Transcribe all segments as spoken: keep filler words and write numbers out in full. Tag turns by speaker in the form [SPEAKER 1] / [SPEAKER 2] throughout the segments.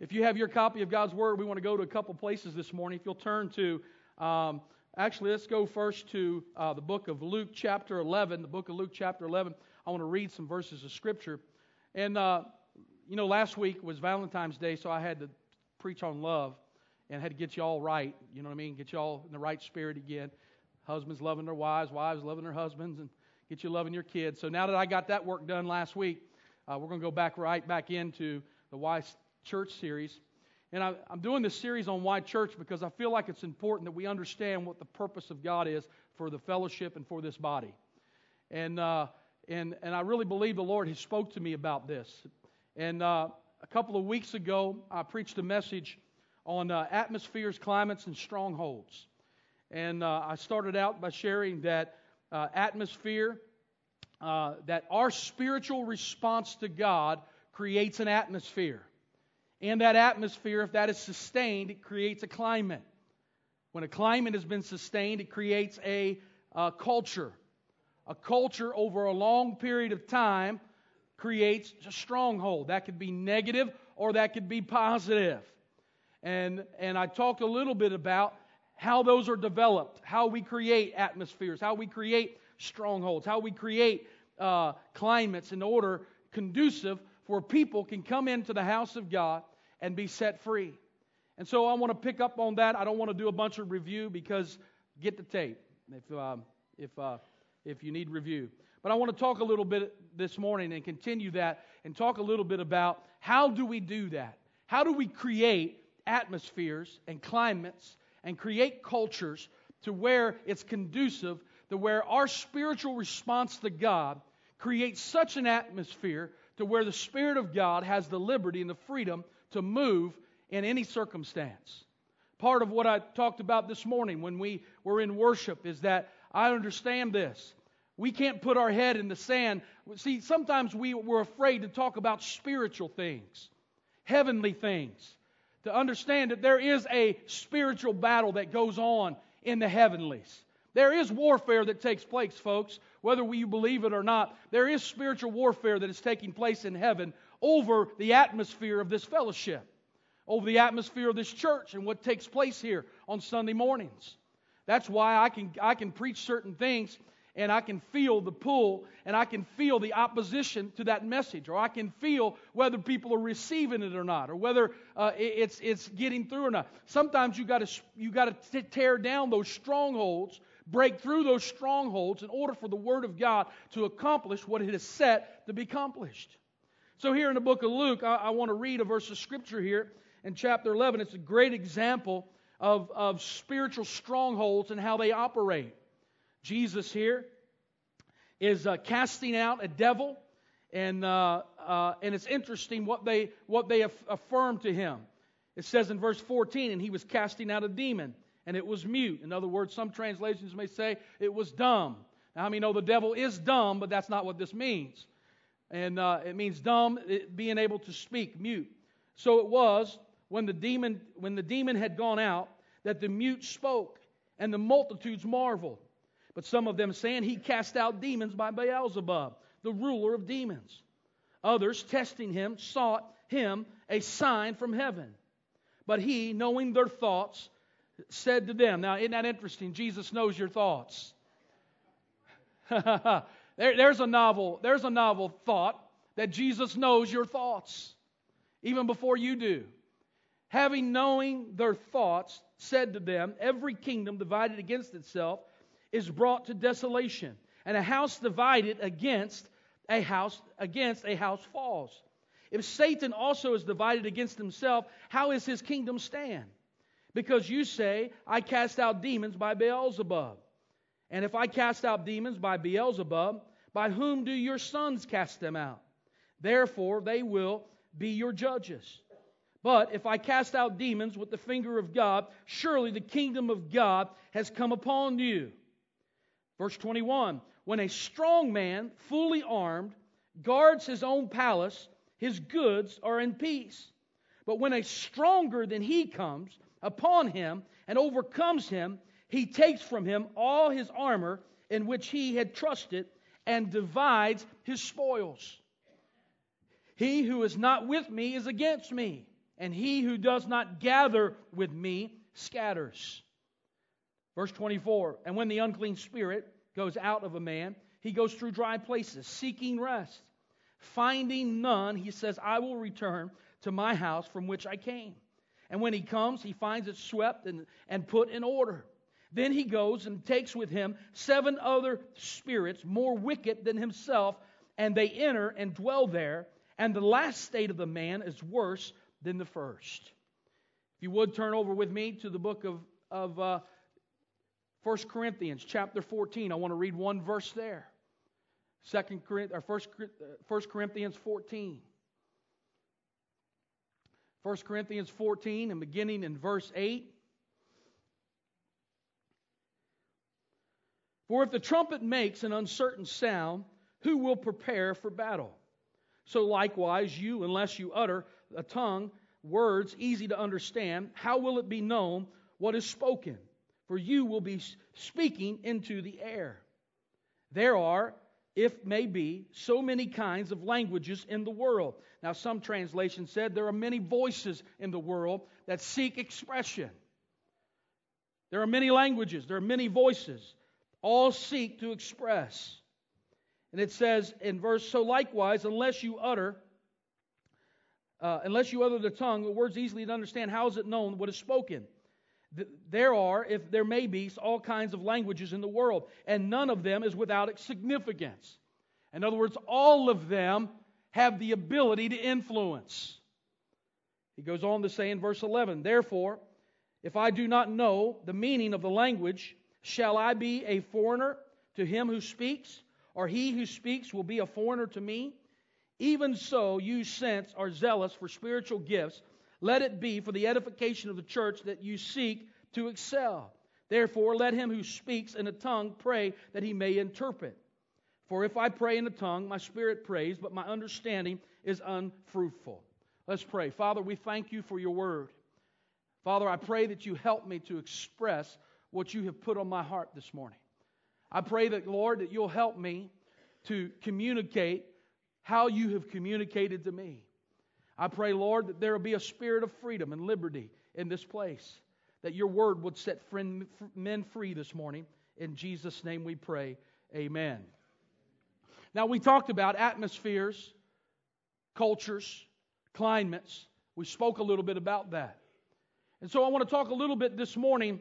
[SPEAKER 1] If you have your copy of God's Word, we want to go to a couple places this morning. If you'll turn to, um, actually, let's go first to uh, the book of Luke chapter eleven. The book of Luke chapter eleven. I want to read some verses of Scripture. And, uh, you know, last week was Valentine's Day, so I had to preach on love and had to get you all right. You know what I mean? Get you all in the right spirit again. Husbands loving their wives, wives loving their husbands, and get you loving your kids. So now that I got that work done last week, uh, we're going to go back right back into the Why Church series. And I, I'm doing this series on Why Church because I feel like it's important that we understand what the purpose of God is for the fellowship and for this body. And uh, and and I really believe the Lord has spoke to me about this. And uh, a couple of weeks ago, I preached a message on uh, atmospheres, climates, and strongholds. And uh, I started out by sharing that uh, atmosphere, uh, that our spiritual response to God creates an atmosphere. And that atmosphere, if that is sustained, it creates a climate. When a climate has been sustained, it creates a uh, culture. A culture over a long period of time creates a stronghold. That could be negative or that could be positive. And, and I talked a little bit about how those are developed, how we create atmospheres, how we create strongholds, how we create uh, climates in order conducive where people can come into the house of God and be set free. And so I want to pick up on that. I don't want to do a bunch of review because get the tape if um, if uh, if you need review. But I want to talk a little bit this morning and continue that and talk a little bit about how do we do that? How do we create atmospheres and climates and create cultures to where it's conducive to where our spiritual response to God creates such an atmosphere to where the Spirit of God has the liberty and the freedom to move in any circumstance. Part of what I talked about this morning when we were in worship is that I understand this. We can't put our head in the sand. See, sometimes we, we're afraid to talk about spiritual things, heavenly things, to understand that there is a spiritual battle that goes on in the heavenlies. There is warfare that takes place, folks, whether you believe it or not. There is spiritual warfare that is taking place in heaven over the atmosphere of this fellowship, over the atmosphere of this church and what takes place here on Sunday mornings. That's why I can I can preach certain things and I can feel the pull and I can feel the opposition to that message, or I can feel whether people are receiving it or not, or whether uh, it's it's getting through or not. Sometimes you got to you got to tear down those strongholds, break through those strongholds in order for the Word of God to accomplish what it is set to be accomplished. So here in the book of Luke, I, I want to read a verse of Scripture here in chapter eleven. It's a great example of, of spiritual strongholds and how they operate. Jesus here is uh, casting out a devil, and uh, uh, and it's interesting what they what they aff- affirm to him. It says in verse fourteen, and he was casting out a demon, and it was mute. In other words, some translations may say it was dumb. Now, I mean, know the devil is dumb, but that's not what this means. And uh, it means dumb, it, being able to speak, mute. So it was when the demon when the demon had gone out that the mute spoke, and the multitudes marveled. But some of them saying, he cast out demons by Beelzebub, the ruler of demons. Others, testing him, sought him a sign from heaven. But he, knowing their thoughts, said to them. Now, isn't that interesting? Jesus knows your thoughts. there, there's a novel, there's a novel thought that Jesus knows your thoughts, even before you do. Having knowing their thoughts, said to them, every kingdom divided against itself is brought to desolation, and a house divided against a house against a house falls. If Satan also is divided against himself, how is his kingdom stand? Because you say, I cast out demons by Beelzebub. And if I cast out demons by Beelzebub, by whom do your sons cast them out? Therefore they will be your judges. But if I cast out demons with the finger of God, surely the kingdom of God has come upon you. Verse twenty-one, when a strong man, fully armed, guards his own palace, his goods are in peace. But when a stronger than he comes upon him and overcomes him, he takes from him all his armor in which he had trusted and divides his spoils. He who is not with me is against me, and he who does not gather with me scatters. Verse twenty-four, and when the unclean spirit goes out of a man, he goes through dry places, seeking rest. Finding none, he says, I will return to my house from which I came. And when he comes, he finds it swept and, and put in order. Then he goes and takes with him seven other spirits more wicked than himself, and they enter and dwell there. And the last state of the man is worse than the first. If you would turn over with me to the book of, of uh, First Corinthians chapter fourteen. I want to read one verse there. Second Corinthians, or First, First Corinthians fourteen. First Corinthians fourteen, and beginning in verse eight. For if the trumpet makes an uncertain sound, who will prepare for battle? So likewise, you, unless you utter a tongue, words easy to understand, how will it be known what is spoken? For you will be speaking into the air. There are, if may be, so many kinds of languages in the world. Now, some translations said there are many voices in the world that seek expression. There are many languages, there are many voices. All seek to express. And it says in verse, so likewise, unless you utter, uh, unless you utter the tongue, the words easily to understand, how is it known what is spoken? There are, if there may be, all kinds of languages in the world, and none of them is without significance. In other words, all of them have the ability to influence. He goes on to say in verse eleven, therefore, if I do not know the meaning of the language, shall I be a foreigner to him who speaks? Or he who speaks will be a foreigner to me? Even so, you since are zealous for spiritual gifts, let it be for the edification of the church that you seek to excel. Therefore, let him who speaks in a tongue pray that he may interpret. For if I pray in a tongue, my spirit prays, but my understanding is unfruitful. Let's pray. Father, we thank you for your word. Father, I pray that you help me to express what you have put on my heart this morning. I pray that, Lord, that you'll help me to communicate how you have communicated to me. I pray, Lord, that there will be a spirit of freedom and liberty in this place, that your word would set men free this morning. In Jesus' name we pray. Amen. Now, we talked about atmospheres, cultures, climates. We spoke a little bit about that. And so I want to talk a little bit this morning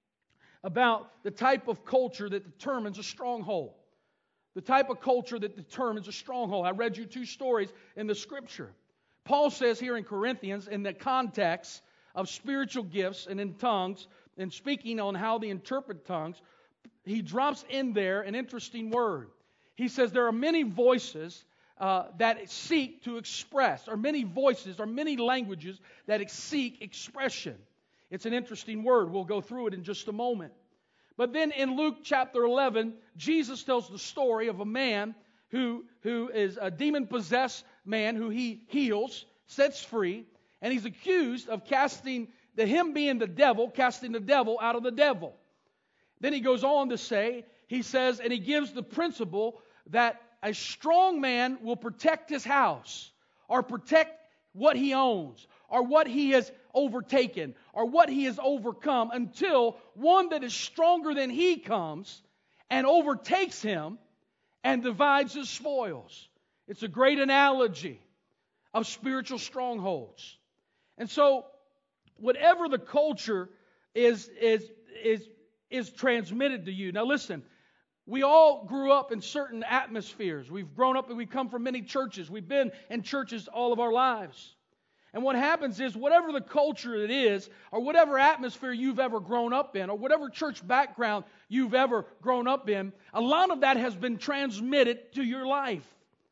[SPEAKER 1] about the type of culture that determines a stronghold. The type of culture that determines a stronghold. I read you two stories in the Scripture. Paul says here in Corinthians, in the context of spiritual gifts and in tongues, and speaking on how they interpret tongues, he drops in there an interesting word. He says there are many voices uh, that seek to express, or many voices, or many languages that seek expression. It's an interesting word. We'll go through it in just a moment. But then in Luke chapter eleven, Jesus tells the story of a man who, who is a demon-possessed man who he heals, sets free, and he's accused of casting, the him being the devil, casting the devil out of the devil. Then he goes on to say, he says, and he gives the principle that a strong man will protect his house, or protect what he owns, or what he has overtaken, or what he has overcome, until one that is stronger than he comes and overtakes him and divides his spoils. It's a great analogy of spiritual strongholds. And so, whatever the culture is, is, is, is transmitted to you. Now listen, we all grew up in certain atmospheres. We've grown up and we've come from many churches. We've been in churches all of our lives. And what happens is, whatever the culture it is, or whatever atmosphere you've ever grown up in, or whatever church background you've ever grown up in, a lot of that has been transmitted to your life.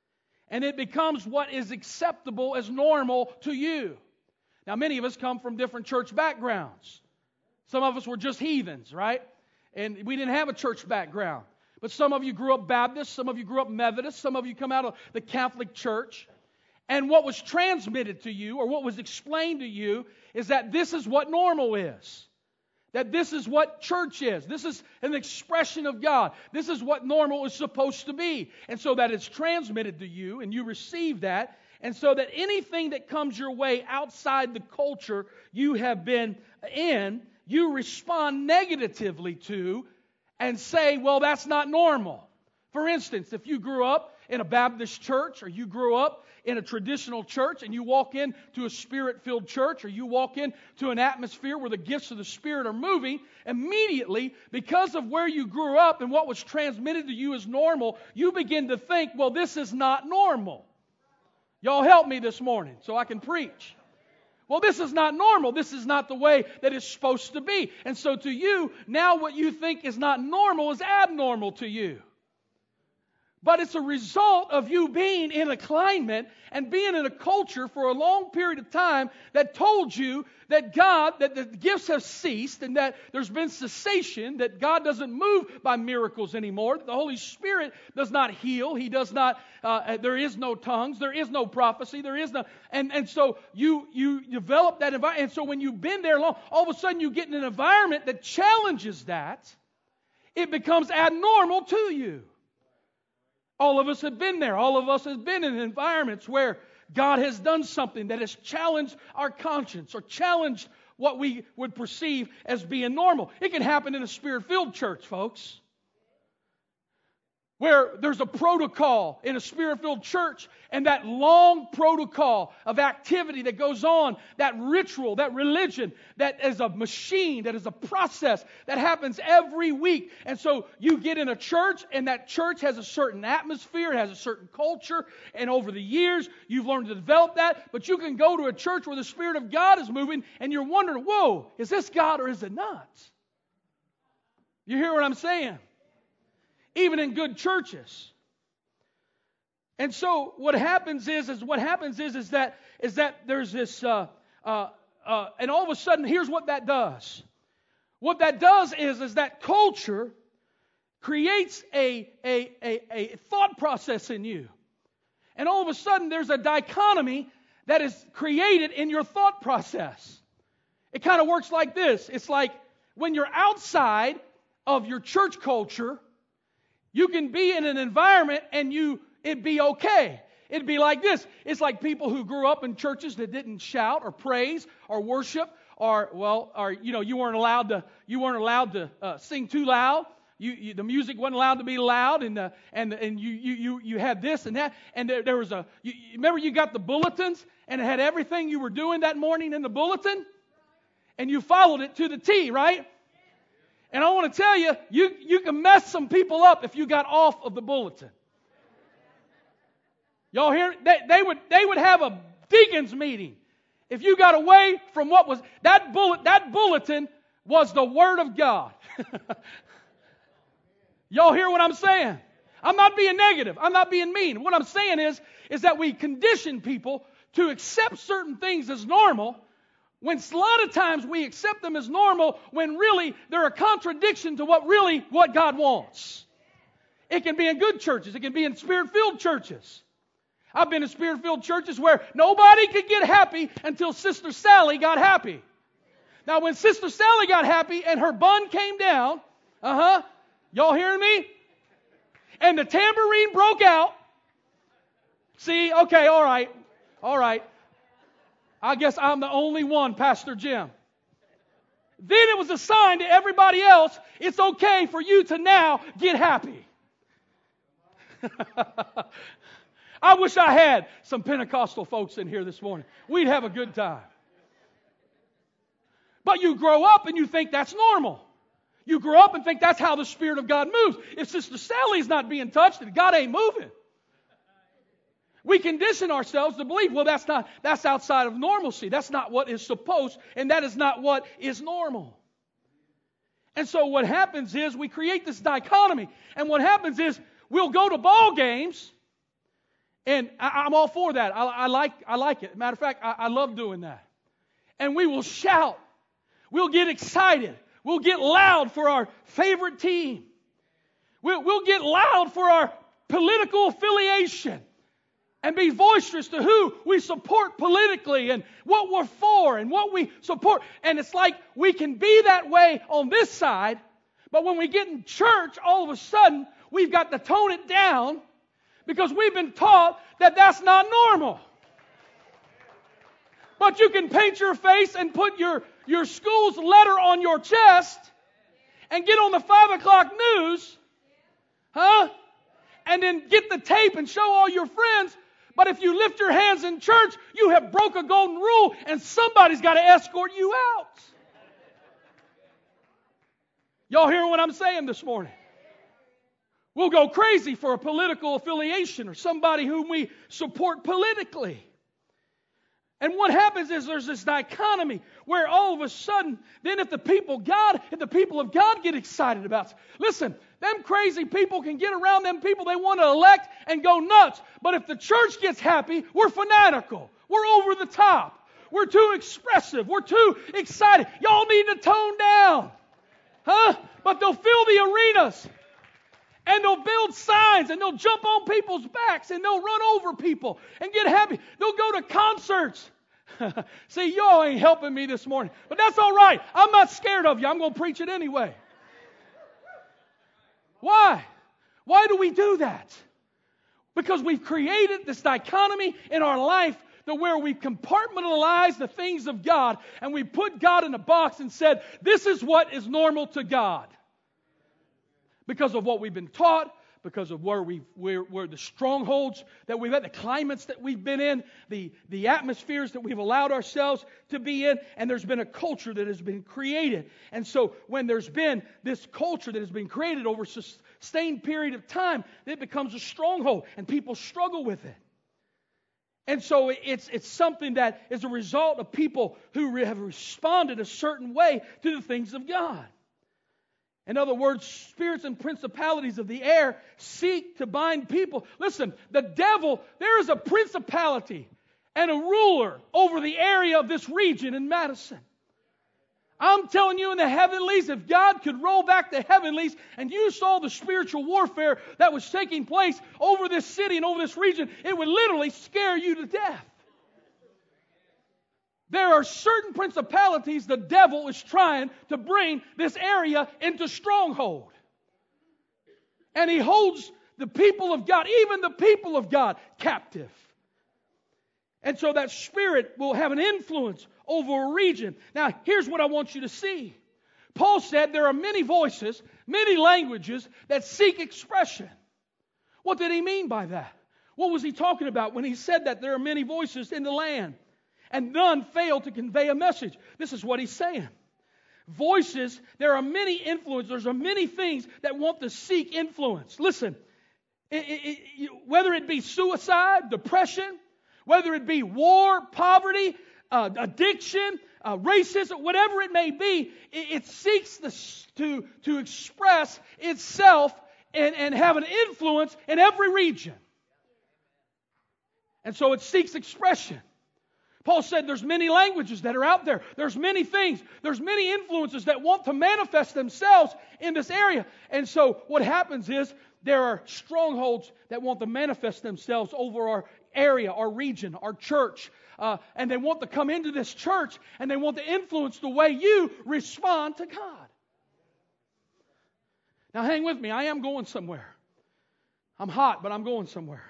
[SPEAKER 1] And it becomes what is acceptable as normal to you. Now, many of us come from different church backgrounds. Some of us were just heathens, right? And we didn't have a church background. But some of you grew up Baptist, some of you grew up Methodist, some of you come out of the Catholic Church. And what was transmitted to you, or what was explained to you, is that this is what normal is. That this is what church is. This is an expression of God. This is what normal is supposed to be. And so that it's transmitted to you, and you receive that, And so that anything that comes your way outside the culture you have been in, you respond negatively to and say, well, that's not normal. For instance, if you grew up in a Baptist church, or you grew up in a traditional church, and you walk into a Spirit-filled church, or you walk into an atmosphere where the gifts of the Spirit are moving, immediately, because of where you grew up and what was transmitted to you as normal, you begin to think, well, this is not normal. Y'all help me this morning so I can preach. Well, this is not normal. This is not the way that it's supposed to be. And so to you, now what you think is not normal is abnormal to you. But it's a result of you being in a climate and being in a culture for a long period of time that told you that God, that the gifts have ceased and that there's been cessation, that God doesn't move by miracles anymore, that the Holy Spirit does not heal, He does not, uh, there is no tongues, there is no prophecy, there is no, and, and so you, you develop that environment, and so when you've been there long, all of a sudden you get in an environment that challenges that, it becomes abnormal to you. All of us have been there. All of us have been in environments where God has done something that has challenged our conscience or challenged what we would perceive as being normal. It can happen in a Spirit-filled church, folks, where there's a protocol in a Spirit-filled church, and that long protocol of activity that goes on, that ritual, that religion, that is a machine, that is a process that happens every week. And so you get in a church, and that church has a certain atmosphere, it has a certain culture, and over the years you've learned to develop that. But you can go to a church where the Spirit of God is moving, and you're wondering, whoa, is this God or is it not? You hear what I'm saying? Even in good churches. And so what happens is, is what happens is, is that is that there's this, uh, uh, uh, and all of a sudden, here's what that does. What that does is, is that culture creates a, a, a, a thought process in you. And all of a sudden, there's a dichotomy that is created in your thought process. It kind of works like this. It's like when you're outside of your church culture, you can be in an environment and you it'd be okay. It'd be like this. It's like people who grew up in churches that didn't shout or praise or worship, or well, or you know, you weren't allowed to you weren't allowed to uh, sing too loud. You, you, the music wasn't allowed to be loud, and the, and and you you you you had this and that, and there, there was a. You, remember, you got the bulletins, and it had everything you were doing that morning in the bulletin, and you followed it to the T, right? And I want to tell you, you, you can mess some people up if you got off of the bulletin. Y'all hear? They, they would they would have a deacons meeting if you got away from what was that bullet. That bulletin was the Word of God. Y'all hear what I'm saying? I'm not being negative. I'm not being mean. What I'm saying is, is that we condition people to accept certain things as normal, when a lot of times we accept them as normal when really they're a contradiction to what really what God wants. It can be in good churches. It can be in Spirit-filled churches. I've been in Spirit-filled churches where nobody could get happy until Sister Sally got happy. Now when Sister Sally got happy and her bun came down, uh-huh, y'all hearing me? And the tambourine broke out. See, okay, all right, all right. I guess I'm the only one, Pastor Jim. Then it was a sign to everybody else, it's okay for you to now get happy. I wish I had some Pentecostal folks in here this morning. We'd have a good time. But you grow up and you think that's normal. You grow up and think that's how the Spirit of God moves. If Sister Sally's not being touched, then God ain't moving. We condition ourselves to believe, well, that's not, that's outside of normalcy. That's not what is supposed, and that is not what is normal. And so what happens is we create this dichotomy. And what happens is we'll go to ball games, and I, I'm all for that. I, I like I like it. Matter of fact, I, I love doing that. And we will shout. We'll get excited. We'll get loud for our favorite team. We'll, we'll get loud for our political affiliation. And be boisterous to who we support politically and what we're for and what we support. And it's like we can be that way on this side, but when we get in church, all of a sudden, we've got to tone it down because we've been taught that that's not normal. But you can paint your face and put your, your school's letter on your chest and get on the five o'clock news, huh? And then get the tape and show all your friends. But if you lift your hands in church, you have broke a golden rule and somebody's got to escort you out. Y'all hearing what I'm saying this morning? We'll go crazy for a political affiliation or somebody whom we support politically. And what happens is there's this dichotomy where all of a sudden, then if the people of God, if the people of God get excited about it, listen, them crazy people can get around them people they want to elect and go nuts. But if the church gets happy, we're fanatical. We're over the top. We're too expressive. We're too excited. Y'all need to tone down. Huh? But they'll fill the arenas. And they'll build signs and they'll jump on people's backs and they'll run over people and get happy. They'll go to concerts. See, y'all ain't helping me this morning. But that's all right. I'm not scared of you. I'm going to preach it anyway. Why? Why do we do that? Because we've created this dichotomy in our life to where we compartmentalize the things of God and we put God in a box and said, this is what is normal to God. Because of what we've been taught, because of where we where, where the strongholds that we've had, the climates that we've been in, the, the atmospheres that we've allowed ourselves to be in, and there's been a culture that has been created. And so when there's been this culture that has been created over a sustained period of time, it becomes a stronghold, and people struggle with it. And so it's it's something that is a result of people who have responded a certain way to the things of God. In other words, spirits and principalities of the air seek to bind people. Listen, the devil, there is a principality and a ruler over the area of this region in Madison. I'm telling you, in the heavenlies, if God could roll back the heavenlies and you saw the spiritual warfare that was taking place over this city and over this region, it would literally scare you to death. There are certain principalities the devil is trying to bring this area into stronghold. And he holds the people of God, even the people of God, captive. And so that spirit will have an influence over a region. Now, here's what I want you to see. Paul said there are many voices, many languages that seek expression. What did he mean by that? What was he talking about when he said that there are many voices in the land? And none fail to convey a message. This is what he's saying. Voices, there are many influences, there are many things that want to seek influence. Listen, it, it, it, whether it be suicide, depression, whether it be war, poverty, uh, addiction, uh, racism, whatever it may be, it, it seeks the, to, to express itself and, and have an influence in every region. And so it seeks expression. Paul said there's many languages that are out there. There's many things. There's many influences that want to manifest themselves in this area. And so what happens is there are strongholds that want to manifest themselves over our area, our region, our church. Uh, and they want to come into this church and they want to influence the way you respond to God. Now hang with me. I am going somewhere. I'm hot, but I'm going somewhere.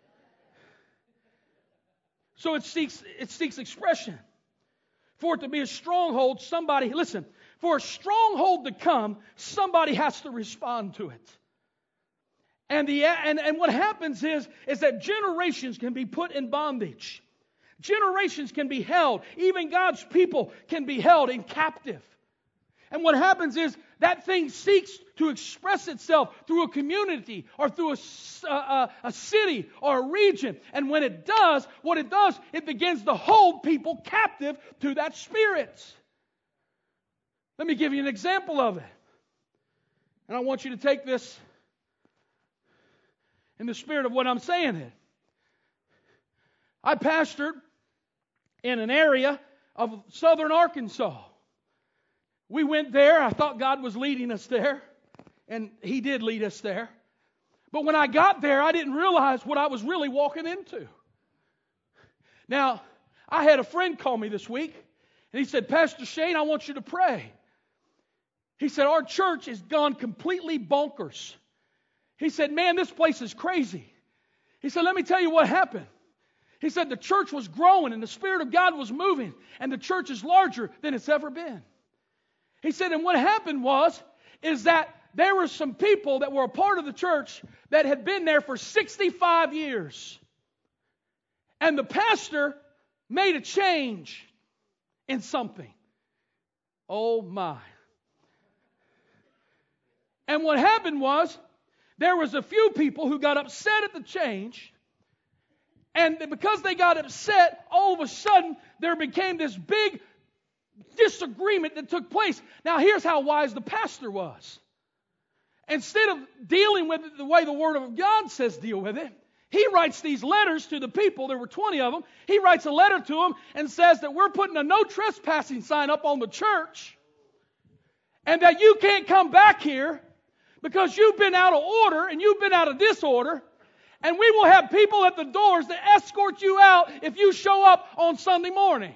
[SPEAKER 1] So it seeks, it seeks expression. For it to be a stronghold, somebody, listen, for a stronghold to come, somebody has to respond to it. And, the, and, and what happens is, is that generations can be put in bondage. Generations can be held. Even God's people can be held in captive. And what happens is that thing seeks to express itself through a community or through a, a, a city or a region. And when it does, what it does, it begins to hold people captive to that spirit. Let me give you an example of it. And I want you to take this in the spirit of what I'm saying here. I pastored in an area of southern Arkansas. We went there. I thought God was leading us there. And He did lead us there. But when I got there, I didn't realize what I was really walking into. Now, I had a friend call me this week. And he said, Pastor Shane, I want you to pray. He said, our church has gone completely bonkers. He said, man, this place is crazy. He said, let me tell you what happened. He said the church was growing and the Spirit of God was moving and the church is larger than it's ever been. He said, and what happened was, is that there were some people that were a part of the church that had been there for sixty-five years. And the pastor made a change in something. Oh my. And what happened was, there was a few people who got upset at the change. And because they got upset, all of a sudden, there became this big disagreement that took place. Now, here's how wise the pastor was. Instead of dealing with it the way the Word of God says deal with it, he writes these letters to the people. There were twenty of them. He writes a letter to them and says that we're putting a no trespassing sign up on the church and that you can't come back here because you've been out of order and you've been out of disorder. And we will have people at the doors that escort you out if you show up on Sunday morning.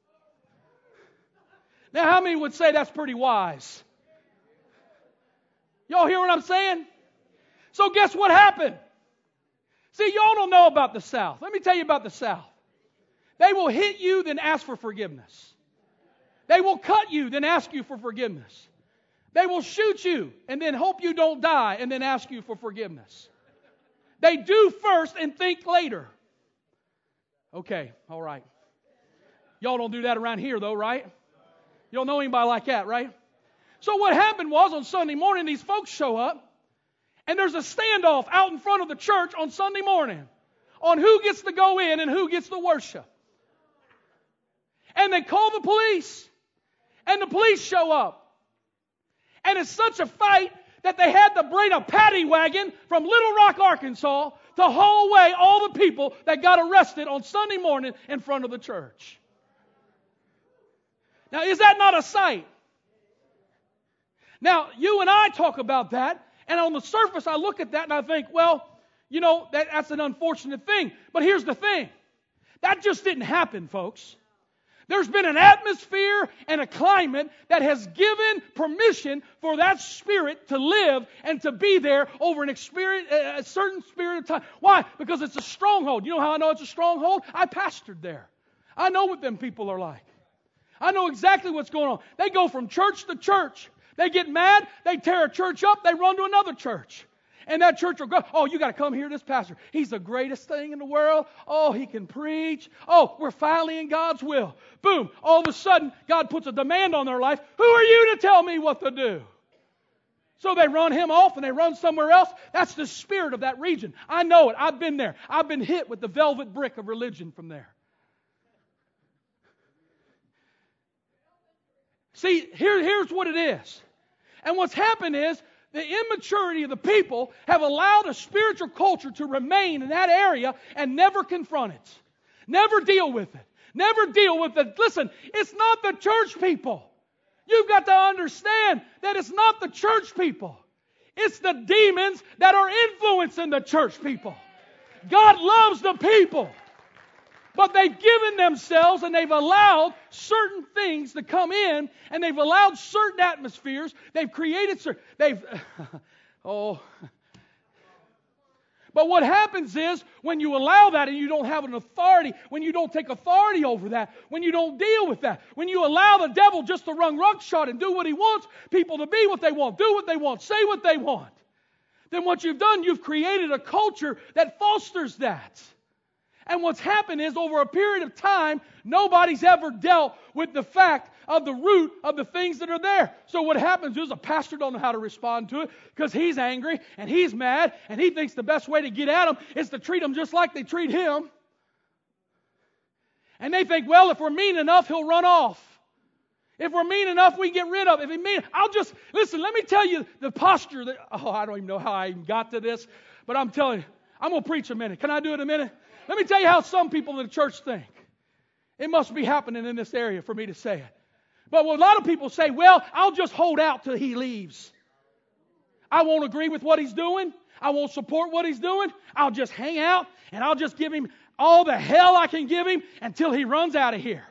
[SPEAKER 1] Now, how many would say that's pretty wise? Y'all hear what I'm saying? So guess what happened? See, y'all don't know about the South. Let me tell you about the South. They will hit you, then ask for forgiveness. They will cut you, then ask you for forgiveness. They will shoot you, and then hope you don't die, and then ask you for forgiveness. They do first and think later. Okay, all right. Y'all don't do that around here, though, right? You don't know anybody like that, right? So what happened was on Sunday morning, these folks show up, and there's a standoff out in front of the church on Sunday morning on who gets to go in and who gets to worship. And they call the police, and the police show up. And it's such a fight that they had to bring a paddy wagon from Little Rock, Arkansas, to haul away all the people that got arrested on Sunday morning in front of the church. Now, is that not a sight? Now, you and I talk about that, and on the surface, I look at that and I think, well, you know, that, that's an unfortunate thing. But here's the thing. That just didn't happen, folks. There's been an atmosphere and a climate that has given permission for that spirit to live and to be there over an experience, a certain period of time. Why? Because it's a stronghold. You know how I know it's a stronghold? I pastored there. I know what them people are like. I know exactly what's going on. They go from church to church. They get mad. They tear a church up. They run to another church. And that church will go, oh, you got to come hear this pastor. He's the greatest thing in the world. Oh, he can preach. Oh, we're finally in God's will. Boom. All of a sudden, God puts a demand on their life. Who are you to tell me what to do? So they run him off and they run somewhere else. That's the spirit of that region. I know it. I've been there. I've been hit with the velvet brick of religion from there. See, here, here's what it is. And what's happened is, the immaturity of the people have allowed a spiritual culture to remain in that area and never confront it. Never deal with it. Never deal with it. Listen, it's not the church people. You've got to understand that it's not the church people. It's the demons that are influencing the church people. God loves the people. But they've given themselves and they've allowed certain things to come in and they've allowed certain atmospheres. They've created certain... They've... oh... But what happens is when you allow that and you don't have an authority, when you don't take authority over that, when you don't deal with that, when you allow the devil just to run roughshod and do what he wants, people to be what they want, do what they want, say what they want, then what you've done, you've created a culture that fosters that. And what's happened is over a period of time, nobody's ever dealt with the fact of the root of the things that are there. So what happens is a pastor don't know how to respond to it because he's angry and he's mad and he thinks the best way to get at them is to treat them just like they treat him. And they think, well, if we're mean enough, he'll run off. If we're mean enough, we can get rid of it. If he's mean, I'll just, listen, let me tell you the posture that, oh, I don't even know how I even got to this, but I'm telling you, I'm going to preach a minute. Can I do it a minute? Let me tell you how some people in the church think. It must be happening in this area for me to say it. But a lot of people say, well, I'll just hold out till he leaves. I won't agree with what he's doing. I won't support what he's doing. I'll just hang out and I'll just give him all the hell I can give him until he runs out of here.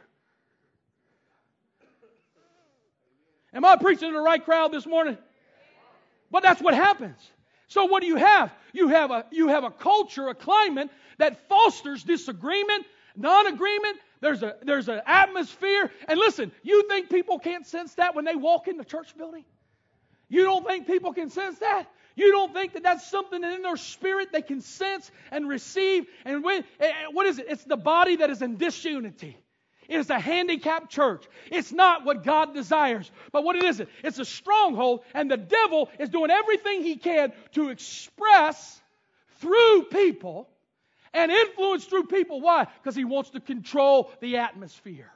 [SPEAKER 1] Am I preaching to the right crowd this morning? But that's what happens. So what do you have? You have a, you have a culture, a climate that fosters disagreement, non-agreement. There's a, there's an atmosphere. And listen, you think people can't sense that when they walk in the church building? You don't think people can sense that? You don't think that that's something in their spirit they can sense and receive? And when, what is it? It's the body that is in disunity. It is a handicapped church. It's not what God desires. But what it is, it? It's a stronghold, and the devil is doing everything he can to express through people and influence through people. Why? Because he wants to control the atmosphere.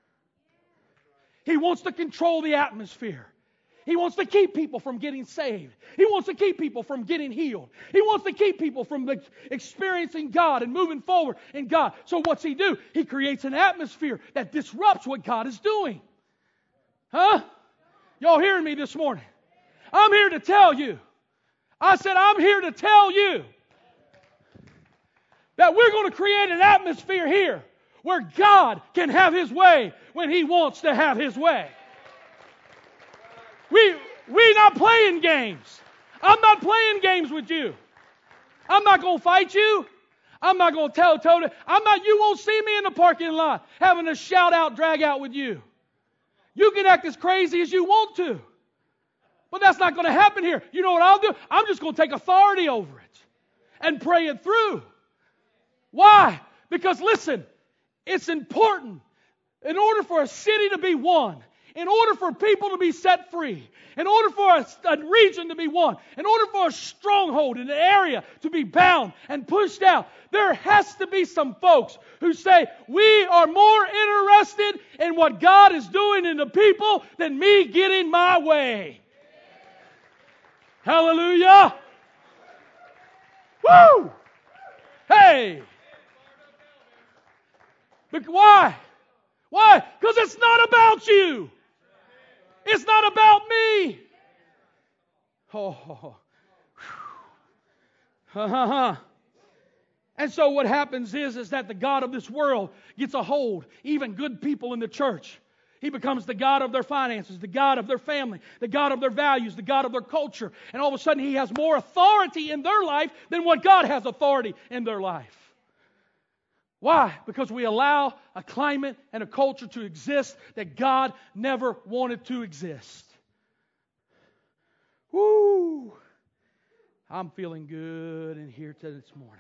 [SPEAKER 1] He wants to control the atmosphere. He wants to keep people from getting saved. He wants to keep people from getting healed. He wants to keep people from experiencing God and moving forward in God. So what's he do? He creates an atmosphere that disrupts what God is doing. Huh? Y'all hearing me this morning? I'm here to tell you. I said, I'm here to tell you that we're going to create an atmosphere here where God can have His way when He wants to have His way. We, we're not playing games. I'm not playing games with you. I'm not going to fight you. I'm not going to tell Toda. I'm not, you won't see me in the parking lot having a shout out, drag out with you. You can act as crazy as you want to. But that's not going to happen here. You know what I'll do? I'm just going to take authority over it and pray it through. Why? Because listen, it's important. In order for a city to be won, in order for people to be set free, in order for a, a region to be won, in order for a stronghold in an area to be bound and pushed out, there has to be some folks who say, we are more interested in what God is doing in the people than me getting my way. Hallelujah. Woo! Hey! But why? Why? Because it's not about you. It's not about me. Oh. Ha ha ha. And so what happens is, is that the God of this world gets a hold, even good people in the church. He becomes the God of their finances, the God of their family, the God of their values, the God of their culture. And all of a sudden he has more authority in their life than what God has authority in their life. Why? Because we allow a climate and a culture to exist that God never wanted to exist. Woo! I'm feeling good in here this morning.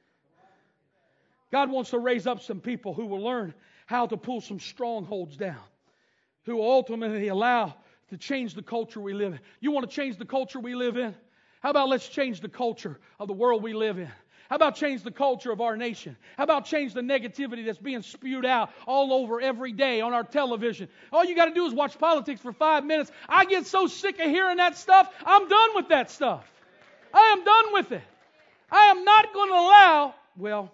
[SPEAKER 1] God wants to raise up some people who will learn how to pull some strongholds down, who will ultimately allow to change the culture we live in. You want to change the culture we live in? How about let's change the culture of the world we live in? How about change the culture of our nation? How about change the negativity that's being spewed out all over every day on our television? All you got to do is watch politics for five minutes. I get so sick of hearing that stuff. I'm done with that stuff. I am done with it. I am not going to allow, well,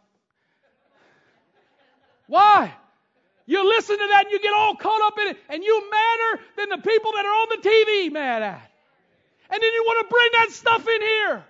[SPEAKER 1] why? You listen to that and you get all caught up in it, and you madder than the people that are on the T V mad at. And then you want to bring that stuff in here.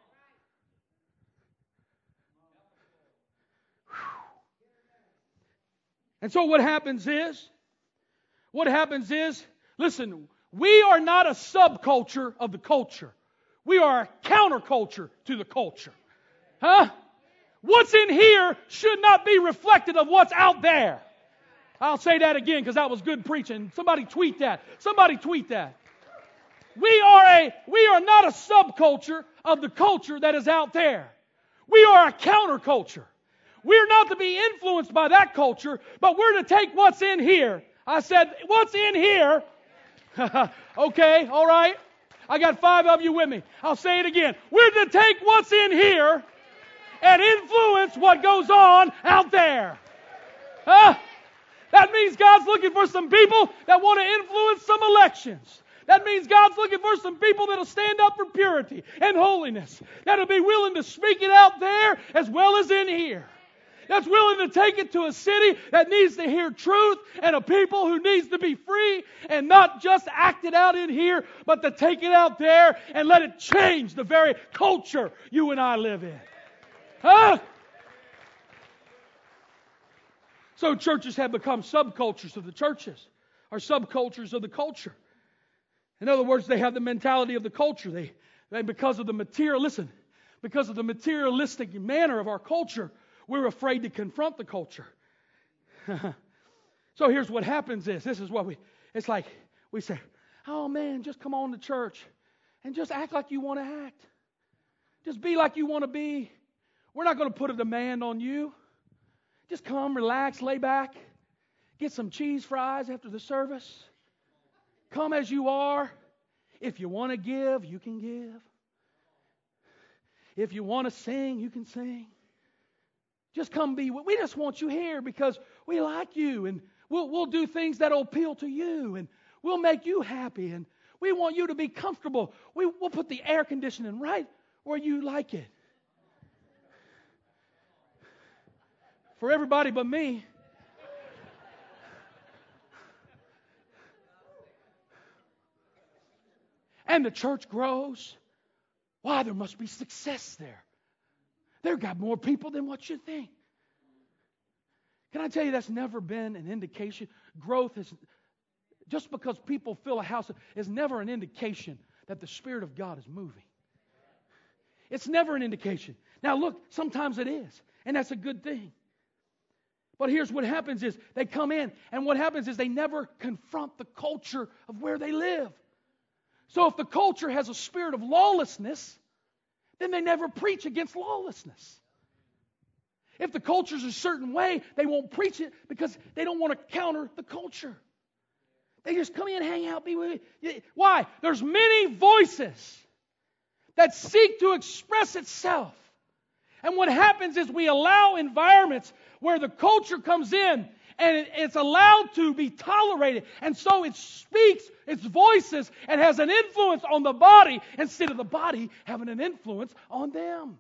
[SPEAKER 1] And so what happens is, what happens is, listen, we are not a subculture of the culture. We are a counterculture to the culture. Huh? What's in here should not be reflective of what's out there. I'll say that again because that was good preaching. Somebody tweet that. Somebody tweet that. We are a, we are not a subculture of the culture that is out there. We are a counterculture. We're not to be influenced by that culture, but we're to take what's in here. I said, what's in here? Okay, all right. I got five of you with me. I'll say it again. We're to take what's in here and influence what goes on out there. Huh? That means God's looking for some people that want to influence some elections. That means God's looking for some people that'll stand up for purity and holiness. That'll be willing to speak it out there as well as in here. That's willing to take it to a city that needs to hear truth and a people who needs to be free and not just act it out in here, but to take it out there and let it change the very culture you and I live in. Huh? So churches have become subcultures of the churches, or subcultures of the culture. In other words, they have the mentality of the culture. They And because of the material, listen, because of the materialistic manner of our culture, we're afraid to confront the culture. So here's what happens is, this is what we, it's like we say, oh man, just come on to church and just act like you want to act. Just be like you want to be. We're not going to put a demand on you. Just come, relax, lay back, get some cheese fries after the service. Come as you are. If you want to give, you can give. If you want to sing, you can sing. Just come be. We just want you here because we like you, and we'll we'll do things that'll appeal to you, and we'll make you happy, and we want you to be comfortable. We, we'll put the air conditioning right where you like it. For everybody but me. And the church grows. Why? There must be success there. They've got more people than what you think. Can I tell you that's never been an indication? Growth is, just because people fill a house, is never an indication that the Spirit of God is moving. It's never an indication. Now look, sometimes it is, and that's a good thing. But here's what happens is they come in, and what happens is they never confront the culture of where they live. So if the culture has a spirit of lawlessness, then they never preach against lawlessness. If the culture's a certain way, they won't preach it because they don't want to counter the culture. They just come in, hang out, be with you. Why? There's many voices that seek to express itself. And what happens is we allow environments where the culture comes in and it's allowed to be tolerated. And so it speaks its voices and has an influence on the body instead of the body having an influence on them.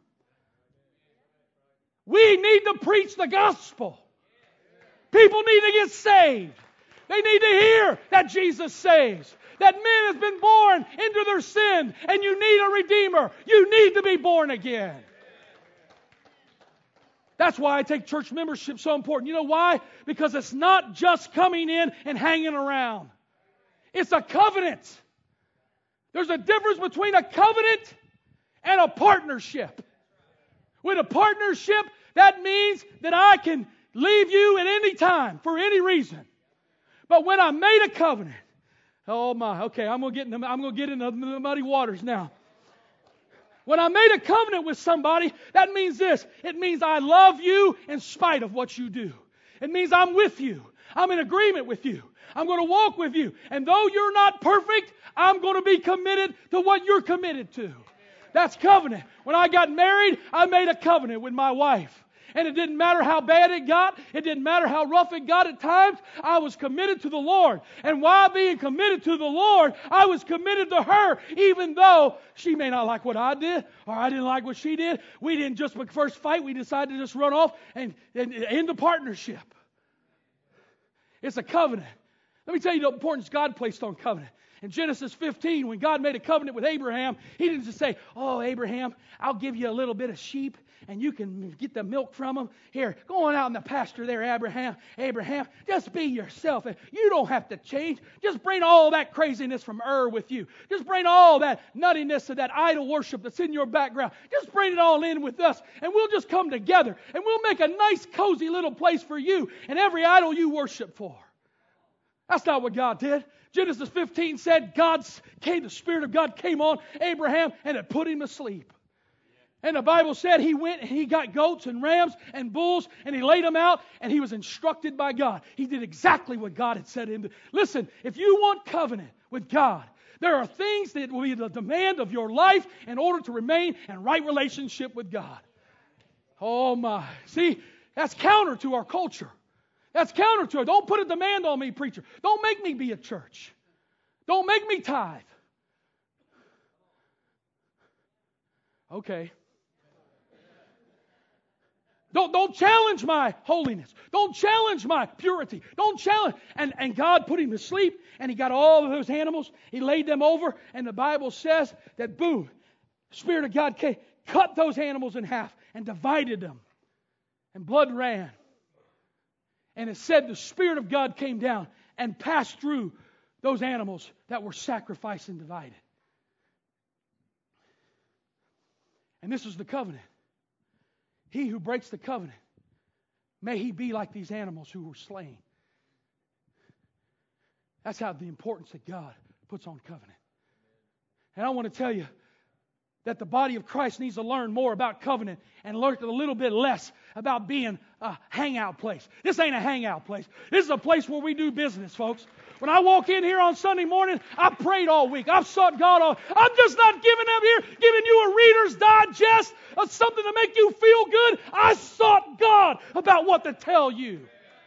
[SPEAKER 1] We need to preach the gospel. People need to get saved. They need to hear that Jesus saves. That man has been born into their sin and you need a Redeemer. You need to be born again. That's why I take church membership so important. You know why? Because it's not just coming in and hanging around. It's a covenant. There's a difference between a covenant and a partnership. With a partnership, that means that I can leave you at any time for any reason. But when I made a covenant, oh my, okay, I'm going to get in the, I'm going to get into the muddy waters now. When I made a covenant with somebody, that means this. It means I love you in spite of what you do. It means I'm with you. I'm in agreement with you. I'm going to walk with you. And though you're not perfect, I'm going to be committed to what you're committed to. That's covenant. When I got married, I made a covenant with my wife. And it didn't matter how bad it got. It didn't matter how rough it got at times. I was committed to the Lord. And while being committed to the Lord, I was committed to her, even though she may not like what I did or I didn't like what she did. We didn't just first fight. We decided to just run off and, and end the partnership. It's a covenant. Let me tell you the importance God placed on covenant. In Genesis fifteen, when God made a covenant with Abraham, He didn't just say, oh, Abraham, I'll give you a little bit of sheep and you can get the milk from them. Here, go on out in the pasture there, Abraham. Abraham, just be yourself. You don't have to change. Just bring all that craziness from Ur with you. Just bring all that nuttiness of that idol worship that's in your background. Just bring it all in with us and we'll just come together and we'll make a nice, cozy little place for you and every idol you worship for. That's not what God did. Genesis fifteen said God came, the Spirit of God came on Abraham and it put him to sleep. And the Bible said he went and he got goats and rams and bulls and he laid them out and he was instructed by God. He did exactly what God had said him to. Listen, if you want covenant with God, there are things that will be the demand of your life in order to remain in right relationship with God. Oh my. See, that's counter to our culture. That's counter to it. Don't put a demand on me, preacher. Don't make me be a church. Don't make me tithe. Okay. Don't, don't challenge my holiness. Don't challenge my purity. Don't challenge. And, and God put him to sleep, and he got all of those animals. He laid them over, and the Bible says that, boom, the Spirit of God came, cut those animals in half, and divided them. And blood ran. And it said the Spirit of God came down and passed through those animals that were sacrificed and divided. And this is the covenant. He who breaks the covenant, may he be like these animals who were slain. That's how the importance that God puts on covenant. And I want to tell you that the body of Christ needs to learn more about covenant and learn a little bit less about being a hangout place. This ain't a hangout place. This is a place where we do business, folks. When I walk in here on Sunday morning, I prayed all week. I've sought God all. I'm just not giving up here, giving you a Reader's Digest of something to make you feel good. I sought God about what to tell you.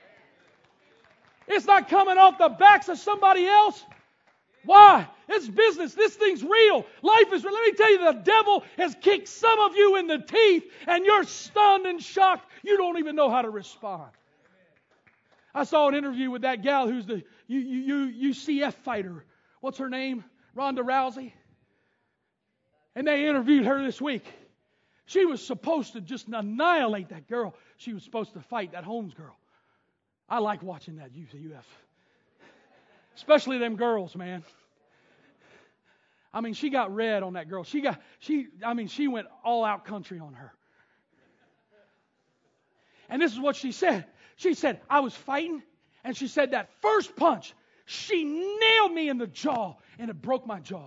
[SPEAKER 1] It's not coming off the backs of somebody else. Why? It's business. This thing's real. Life is real. Let me tell you, the devil has kicked some of you in the teeth, and you're stunned and shocked. You don't even know how to respond. I saw an interview with that gal who's the U C F fighter. What's her name? Ronda Rousey. And they interviewed her this week. She was supposed to just annihilate that girl. She was supposed to fight that Holmes girl. I like watching that U F. Especially them girls, man. I mean, she got red on that girl. She got, she, I mean, she went all out country on her. And this is what she said. She said, I was fighting, and she said that first punch, she nailed me in the jaw, and it broke my jaw.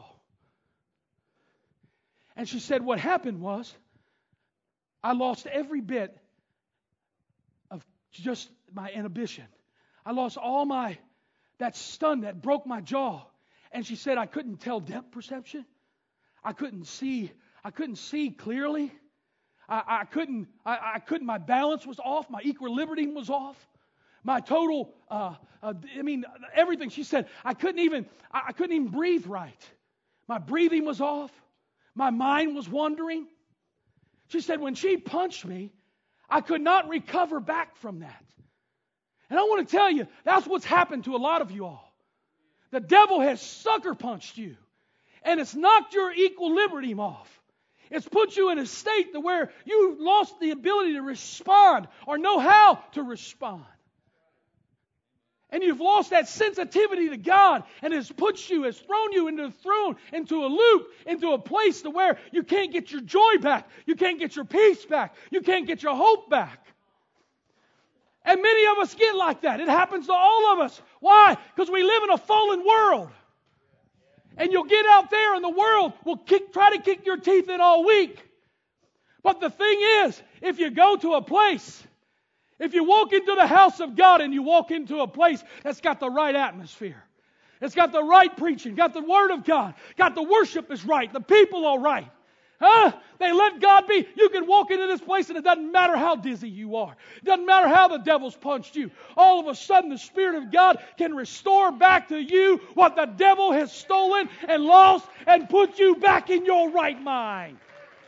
[SPEAKER 1] And she said, what happened was, I lost every bit of just my inhibition. I lost all my, that stun that broke my jaw. And she said, I couldn't tell depth perception. I couldn't see, I couldn't see clearly. I, I couldn't, I, I couldn't, my balance was off. My equilibrium was off. My total, uh, uh, I mean, everything. She said, I couldn't even, I, I couldn't even breathe right. My breathing was off. My mind was wandering. She said, when she punched me, I could not recover back from that. And I want to tell you, that's what's happened to a lot of you all. The devil has sucker punched you. And it's knocked your equilibrium off. It's put you in a state to where you lost the ability to respond or know how to respond. And you've lost that sensitivity to God, and it's put you, has thrown you into a throne, into a loop, into a place to where you can't get your joy back. You can't get your peace back. You can't get your hope back. And many of us get like that. It happens to all of us. Why? Because we live in a fallen world. And you'll get out there and the world will kick, try to kick your teeth in all week. But the thing is, if you go to a place, if you walk into the house of God and you walk into a place that's got the right atmosphere, it's got the right preaching, got the Word of God, got the worship is right, the people are right. Huh? They let God be. You can walk into this place and it doesn't matter how dizzy you are. It doesn't matter how the devil's punched you. All of a sudden the Spirit of God can restore back to you what the devil has stolen and lost and put you back in your right mind.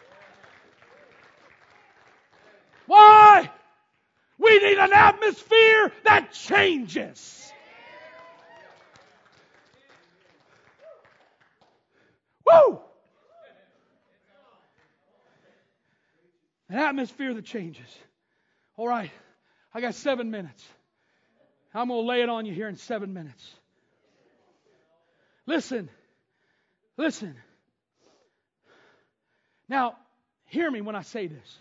[SPEAKER 1] Why? We need an atmosphere that changes. Woo! An atmosphere that changes. All right, I got seven minutes. I'm going to lay it on you here in seven minutes. Listen. Listen. Now, hear me when I say this.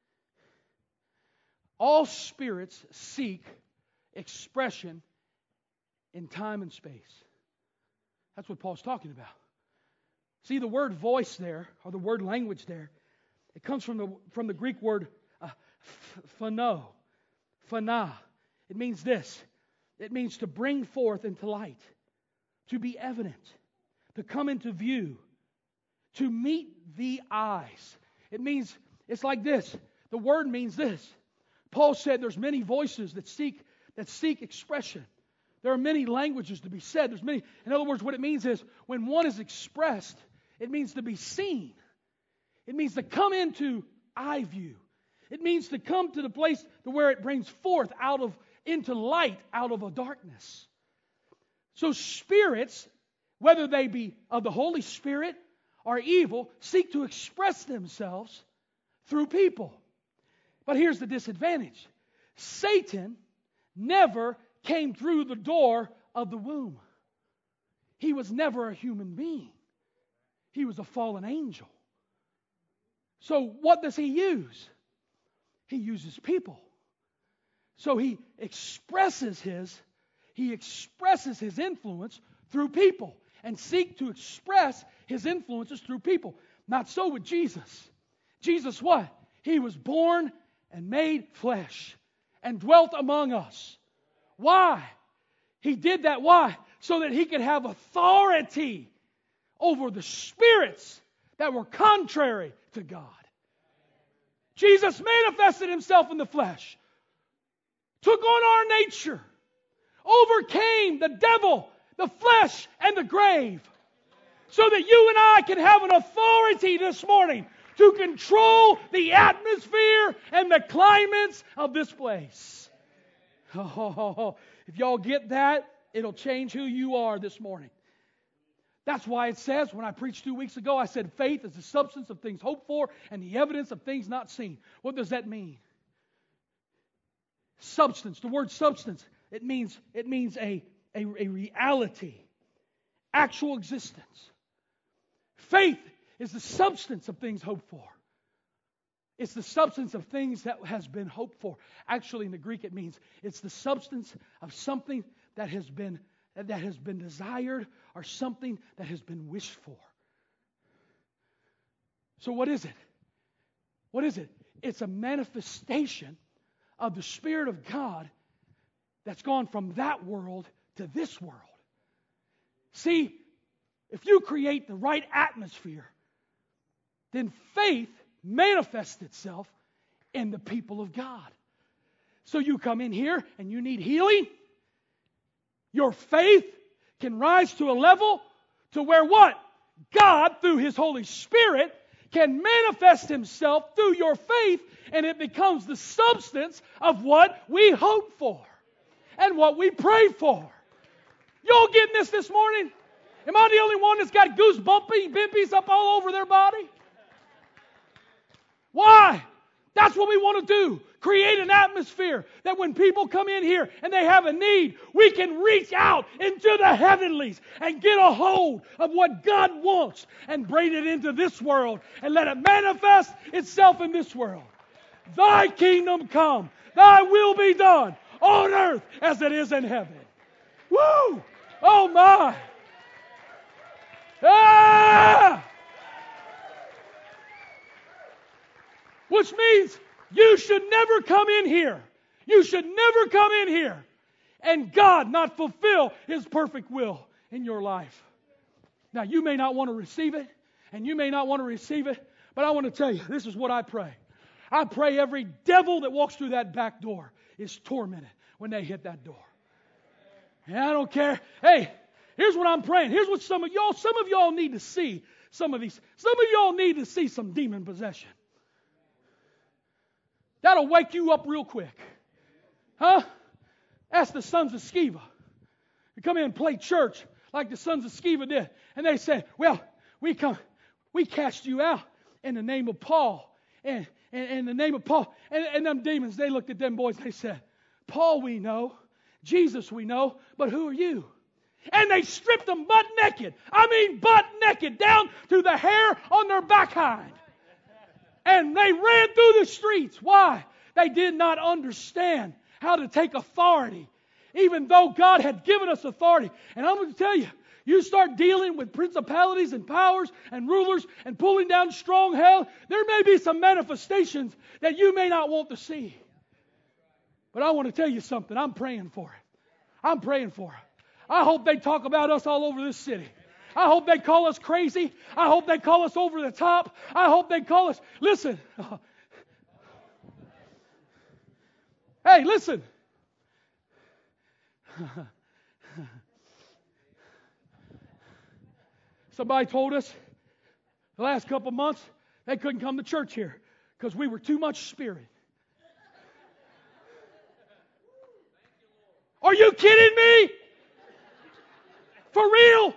[SPEAKER 1] All spirits seek expression in time and space. That's what Paul's talking about. See, the word voice there, or the word language there, it comes from the from the Greek word uh, phano, phana. It means this. It means to bring forth into light, to be evident, to come into view, to meet the eyes. It means, it's like this. The word means this. Paul said there's many voices that seek that seek expression. There are many languages to be said. There's many. In other words, what it means is when one is expressed, it means to be seen. It means to come into eye view. It means to come to the place to where it brings forth out of into light out of a darkness. So spirits, whether they be of the Holy Spirit or evil, seek to express themselves through people. But here's the disadvantage. Satan never came through the door of the womb. He was never a human being. He was a fallen angel. So what does He use? He uses people. So He expresses His, He expresses His influence through people and seek to express His influences through people. Not so with Jesus. Jesus what? He was born and made flesh and dwelt among us. Why? He did that. Why? So that He could have authority over the spirits that were contrary to God. Jesus manifested Himself in the flesh, took on our nature, overcame the devil, the flesh, and the grave, so that you and I can have an authority this morning to control the atmosphere and the climates of this place. Oh, if y'all get that, it'll change who you are this morning. That's why it says, when I preached two weeks ago, I said faith is the substance of things hoped for and the evidence of things not seen. What does that mean? Substance. The word substance, it means it means a, a, a reality, actual existence. Faith is the substance of things hoped for. It's the substance of things that has been hoped for. Actually, in the Greek, it means it's the substance of something that has been that has been desired or something that has been wished for. So what is it? What is it? It's a manifestation of the Spirit of God that's gone from that world to this world. See, if you create the right atmosphere, then faith manifests itself in the people of God. So you come in here and you need healing. Your faith can rise to a level to where what? God, through His Holy Spirit, can manifest Himself through your faith, and it becomes the substance of what we hope for and what we pray for. Y'all getting this this morning? Am I the only one that's got goosebumpy bimpies up all over their body? Why? That's what we want to do. Create an atmosphere that when people come in here and they have a need, we can reach out into the heavenlies and get a hold of what God wants and bring it into this world and let it manifest itself in this world. Thy kingdom come, Thy will be done on earth as it is in heaven. Woo! Oh my! Ah! Which means you should never come in here. You should never come in here and God not fulfill His perfect will in your life. Now, you may not want to receive it, and you may not want to receive it, but I want to tell you, this is what I pray. I pray every devil that walks through that back door is tormented when they hit that door. And I don't care. Hey, here's what I'm praying. Here's what some of y'all, some of y'all need to see some of these. Some of y'all need to see some demon possession. That'll wake you up real quick. Huh? Ask the sons of Sceva. You come in and play church like the sons of Sceva did. And they say, well, we come, we cast you out in the name of Paul. And in the name of Paul. And, and them demons, they looked at them boys and they said, Paul we know, Jesus we know, but who are you? And they stripped them butt naked. I mean butt naked, down to the hair on their backhind. And they ran through the streets. Why? They did not understand how to take authority, even though God had given us authority. And I'm going to tell you, you start dealing with principalities and powers and rulers and pulling down stronghold, there may be some manifestations that you may not want to see. But I want to tell you something. I'm praying for it. I'm praying for it. I hope they talk about us all over this city. I hope they call us crazy. I hope they call us over the top. I hope they call us... Listen. Hey, listen. Somebody told us the last couple months they couldn't come to church here because we were too much spirit. Are you kidding me? For real?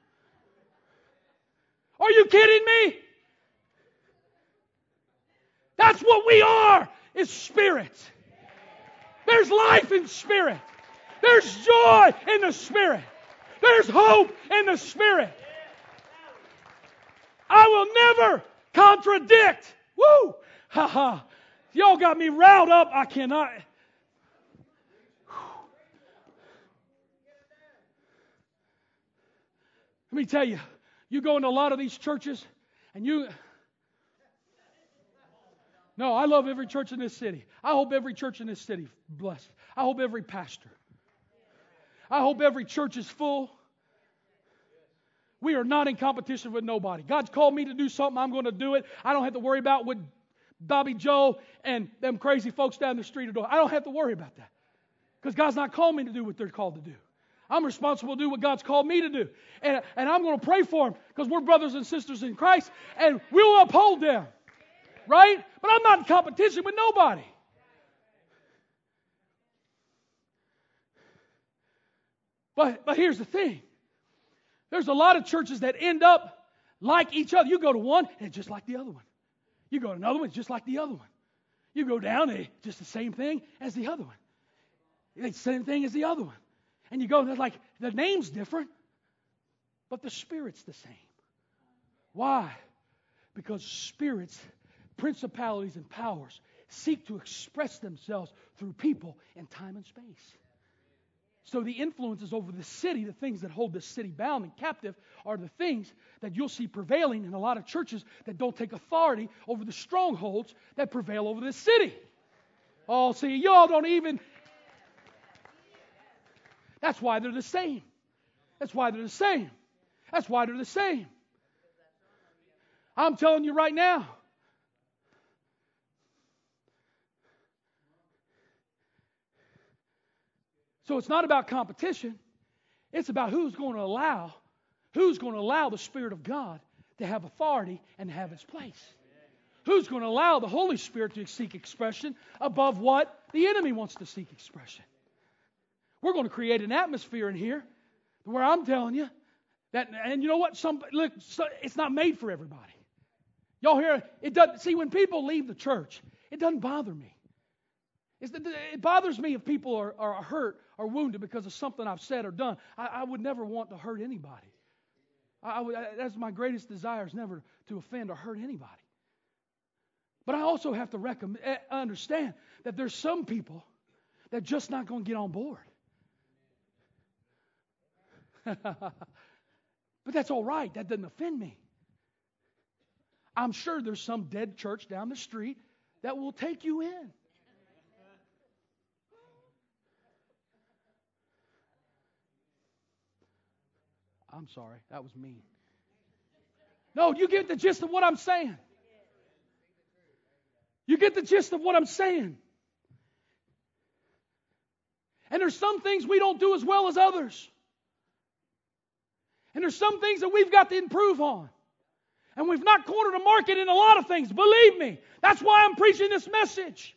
[SPEAKER 1] Are you kidding me? That's what we are, is spirit. There's life in spirit. There's joy in the spirit. There's hope in the spirit. I will never contradict Woo! Ha ha! Y'all got me riled up. I cannot. Let me tell you, you go into a lot of these churches, and you. No, I love every church in this city. I hope every church in this city blessed. I hope every pastor. I hope every church is full. We are not in competition with nobody. God's called me to do something. I'm going to do it. I don't have to worry about what Bobby Joe and them crazy folks down the street are doing. I don't have to worry about that. Because God's not called me to do what they're called to do. I'm responsible to do what God's called me to do. And, and I'm going to pray for them because we're brothers and sisters in Christ. And we'll uphold them. Right? But I'm not in competition with nobody. But, but here's the thing. There's a lot of churches that end up like each other. You go to one, and it's just like the other one. You go to another one, it's just like the other one. You go down, and it's just the same thing as the other one. It's the same thing as the other one. And you go, and they're like, the name's different, but the Spirit's the same. Why? Because spirits, principalities, and powers seek to express themselves through people in time and space. So the influences over the city, the things that hold the city bound and captive, are the things that you'll see prevailing in a lot of churches that don't take authority over the strongholds that prevail over the city. Oh, see, y'all don't even... That's why they're the same. That's why they're the same. That's why they're the same. I'm telling you right now. So it's not about competition. It's about who's going to allow, who's going to allow the Spirit of God to have authority and have its place. Who's going to allow the Holy Spirit to seek expression above what the enemy wants to seek expression. We're going to create an atmosphere in here where I'm telling you that, and you know what? Some look, it's not made for everybody. Y'all hear it? Doesn't see when people leave the church. It doesn't bother me. It's, it bothers me if people are, are hurt or wounded because of something I've said or done. I, I would never want to hurt anybody. I, I would, I, that's my greatest desire, is never to offend or hurt anybody. But I also have to recommend, understand that there's some people that are just not going to get on board. But that's all right. That doesn't offend me. I'm sure there's some dead church down the street that will take you in. I'm sorry, that was mean. No, you get the gist of what I'm saying. You get the gist of what I'm saying. And there's some things we don't do as well as others. And there's some things that we've got to improve on. And we've not cornered the market in a lot of things. Believe me, that's why I'm preaching this message.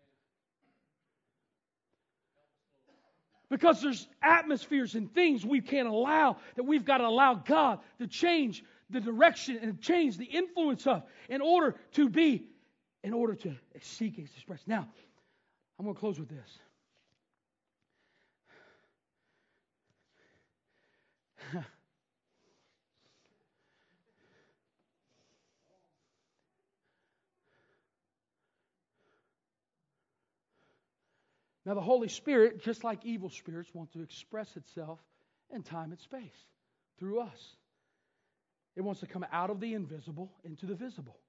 [SPEAKER 1] Because there's atmospheres and things we can't allow, that we've got to allow God to change the direction and change the influence of in order to be, in order to seek and express. Now, I'm going to close with this. Now, the Holy Spirit, just like evil spirits, want to express itself in time and space through us. It wants to come out of the invisible into the visible.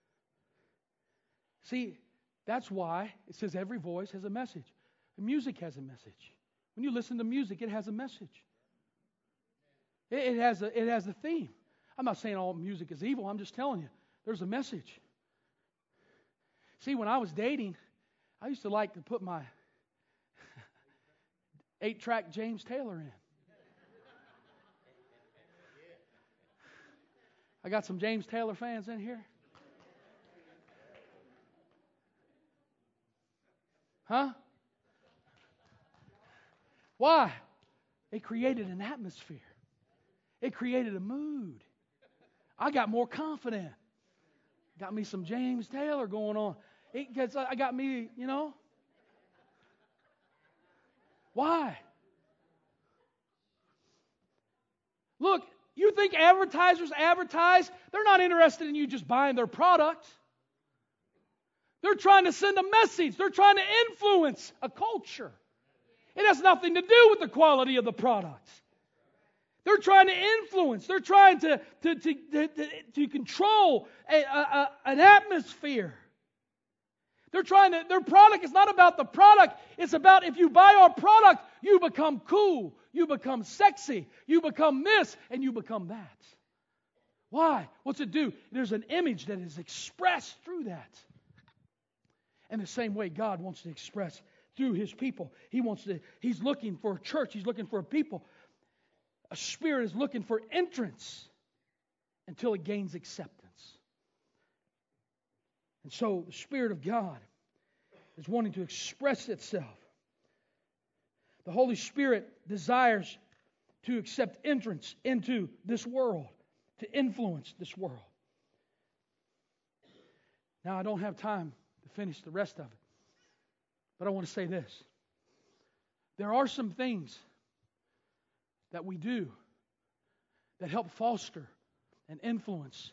[SPEAKER 1] See, that's why it says every voice has a message. The music has a message. When you listen to music, it has a message. It, it has a, it has a theme. I'm not saying all music is evil. I'm just telling you, there's a message. See, when I was dating, I used to like to put my eight-track James Taylor in. I got some James Taylor fans in here. Huh? Why? It created an atmosphere. It created a mood. I got more confident. Got me some James Taylor going on. It gets, I got me, you know. Why? Look, you think advertisers advertise? They're not interested in you just buying their product. They're trying to send a message. They're trying to influence a culture. It has nothing to do with the quality of the products. They're trying to influence. They're trying to, to, to, to, to control a, a, an atmosphere. They're trying to, their product is not about the product. It's about if you buy our product, you become cool. You become sexy. You become this and you become that. Why? What's it do? There's an image that is expressed through that. And the same way God wants to express through His people. He wants to, He's looking for a church. He's looking for a people. A spirit is looking for entrance until it gains acceptance. And so the Spirit of God is wanting to express itself. The Holy Spirit desires to accept entrance into this world, to influence this world. Now, I don't have time to finish the rest of it, but I want to say this. There are some things that we do that help foster and influence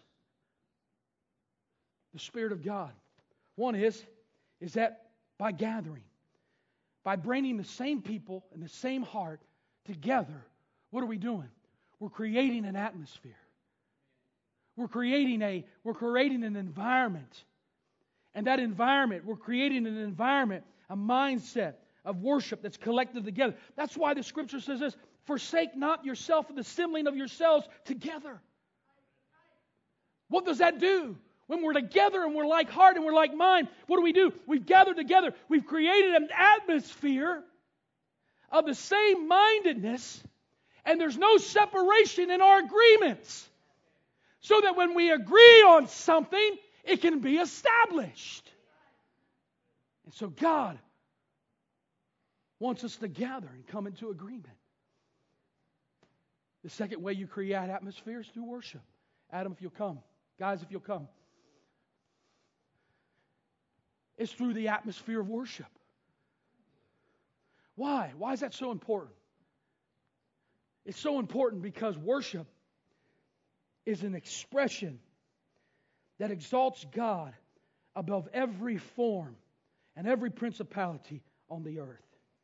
[SPEAKER 1] the Spirit of God. One is, is that by gathering, by bringing the same people and the same heart together, what are we doing? We're creating an atmosphere. We're creating a, we're creating an environment. And that environment, we're creating an environment, a mindset of worship that's collected together. That's why the Scripture says this, forsake not yourself of the assembling of yourselves together. What does that do? When we're together and we're like heart and we're like mind, what do we do? We've gathered together. We've created an atmosphere of the same mindedness, and there's no separation in our agreements. So that when we agree on something, it can be established. And so God wants us to gather and come into agreement. The second way you create atmosphere is through worship. Adam, if you'll come. Guys, if you'll come. It's through the atmosphere of worship. Why? Why is that so important? It's so important because worship is an expression that exalts God above every form and every principality on the earth.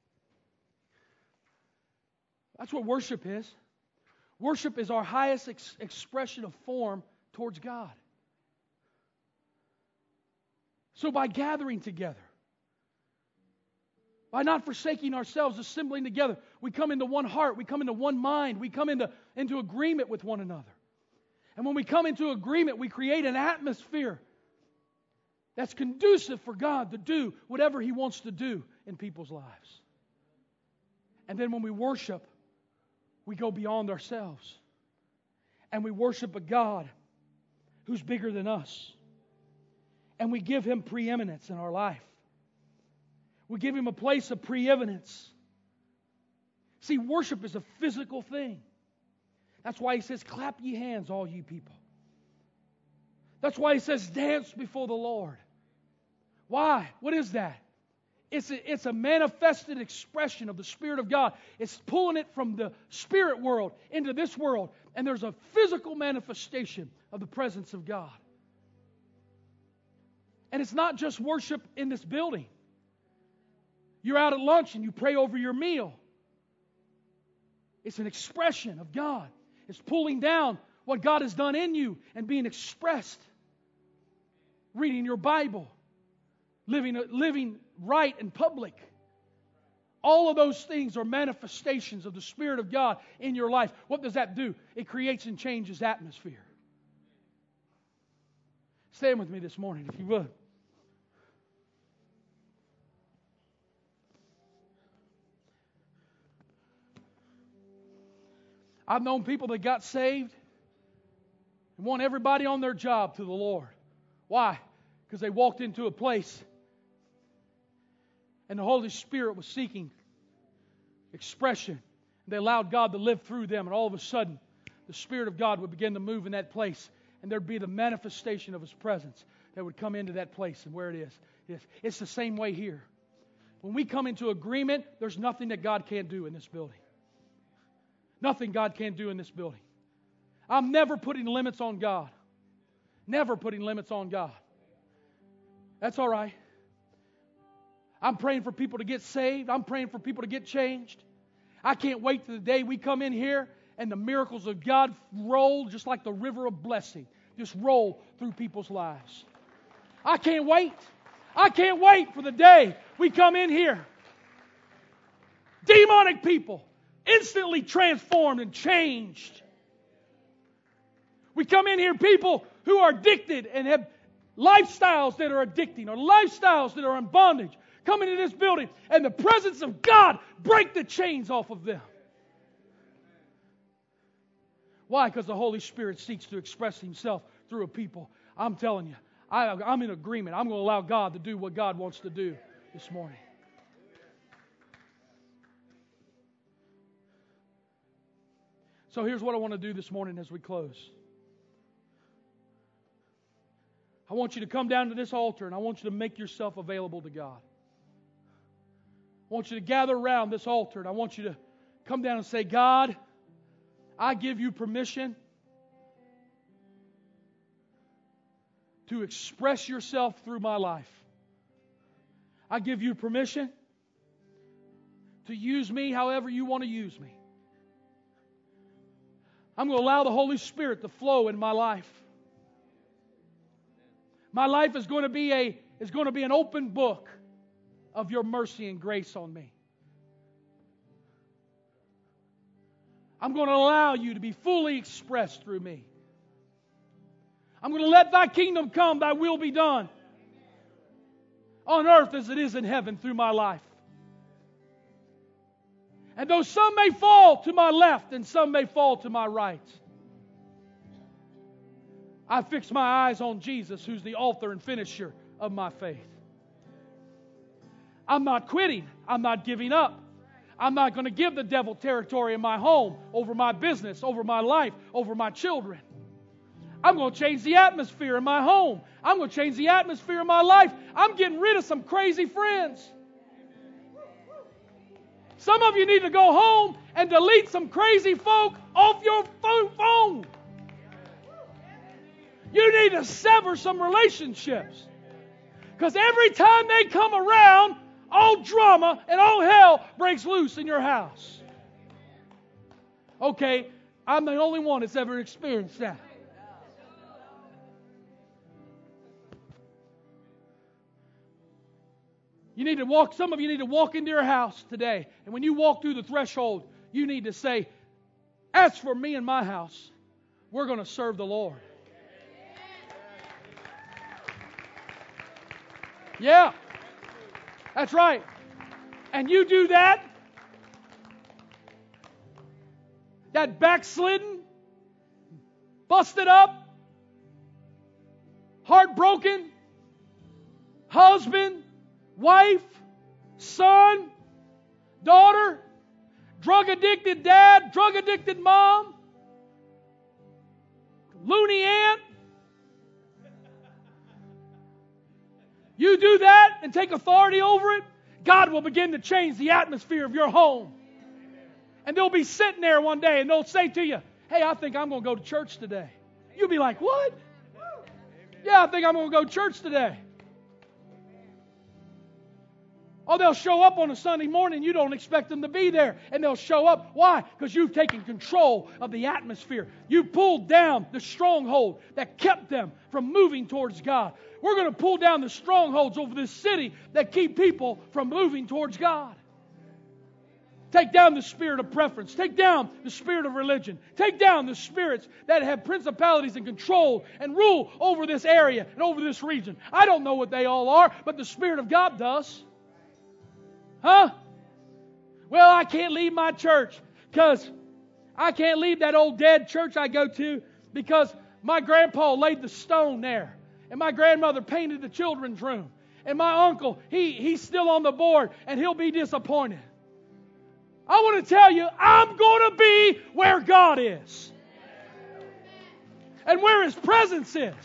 [SPEAKER 1] That's what worship is. Worship is our highest ex- expression of form towards God. So by gathering together, by not forsaking ourselves, assembling together, we come into one heart, we come into one mind, we come into, into agreement with one another. And when we come into agreement, we create an atmosphere that's conducive for God to do whatever He wants to do in people's lives. And then when we worship, we go beyond ourselves. And we worship a God who's bigger than us. And we give Him preeminence in our life. We give Him a place of preeminence. See, worship is a physical thing. That's why He says, clap ye hands, all ye people. That's why He says, dance before the Lord. Why? What is that? It's a, it's a manifested expression of the Spirit of God. It's pulling it from the spirit world into this world. And there's a physical manifestation of the presence of God. And it's not just worship in this building. You're out at lunch and you pray over your meal. It's an expression of God. It's pulling down what God has done in you and being expressed. Reading your Bible. Living, living right in public. All of those things are manifestations of the Spirit of God in your life. What does that do? It creates and changes atmosphere. Stand with me this morning, if you would. I've known people that got saved and want everybody on their job to the Lord. Why? Because they walked into a place and the Holy Spirit was seeking expression. They allowed God to live through them, and all of a sudden, the Spirit of God would begin to move in that place, and there'd be the manifestation of His presence that would come into that place and where it is. It's, it's the same way here. When we come into agreement, there's nothing that God can't do in this building. Nothing God can't do in this building. I'm never putting limits on God. Never putting limits on God. That's all right. I'm praying for people to get saved. I'm praying for people to get changed. I can't wait till the day we come in here and the miracles of God roll just like the river of blessing. Just roll through people's lives. I can't wait. I can't wait for the day we come in here. Demonic people, instantly transformed and changed. We come in here, people who are addicted and have lifestyles that are addicting or lifestyles that are in bondage. Come into this building and the presence of God break the chains off of them. Why? Because the Holy Spirit seeks to express Himself through a people. I'm telling you, I, I'm in agreement. I'm going to allow God to do what God wants to do this morning. So here's what I want to do this morning as we close. I want you to come down to this altar and I want you to make yourself available to God. I want you to gather around this altar and I want you to come down and say, God, I give you permission to express yourself through my life. I give you permission to use me however you want to use me. I'm going to allow the Holy Spirit to flow in my life. My life is going to be a is going to be an open book of your mercy and grace on me. I'm going to allow you to be fully expressed through me. I'm going to let Thy kingdom come, Thy will be done on earth as it is in heaven through my life. And though some may fall to my left and some may fall to my right, I fix my eyes on Jesus, who's the author and finisher of my faith. I'm not quitting. I'm not giving up. I'm not going to give the devil territory in my home, over my business, over my life, over my children. I'm going to change the atmosphere in my home. I'm going to change the atmosphere in my life. I'm getting rid of some crazy friends. Some of you need to go home and delete some crazy folk off your phone. You need to sever some relationships. Because every time they come around, all drama and all hell breaks loose in your house. Okay, I'm the only one that's ever experienced that. You need to walk, some of you need to walk into your house today. And when you walk through the threshold, you need to say, as for me and my house, we're going to serve the Lord. Yeah, that's right. And you do that, that backslidden, busted up, heartbroken husband, wife, son, daughter, drug-addicted dad, drug-addicted mom, loony aunt. You do that and take authority over it, God will begin to change the atmosphere of your home. And they'll be sitting there one day and they'll say to you, hey, I think I'm going to go to church today. You'll be like, what? Yeah, I think I'm going to go to church today. Or they'll show up on a Sunday morning, you don't expect them to be there. And they'll show up. Why? Because you've taken control of the atmosphere. You pulled down the stronghold that kept them from moving towards God. We're going to pull down the strongholds over this city that keep people from moving towards God. Take down the spirit of preference. Take down the spirit of religion. Take down the spirits that have principalities and control and rule over this area and over this region. I don't know what they all are, but the Spirit of God does. Huh? Well, I can't leave my church because I can't leave that old dead church I go to because my grandpa laid the stone there and my grandmother painted the children's room and my uncle, he, he's still on the board and he'll be disappointed. I want to tell you, I'm going to be where God is and where His presence is.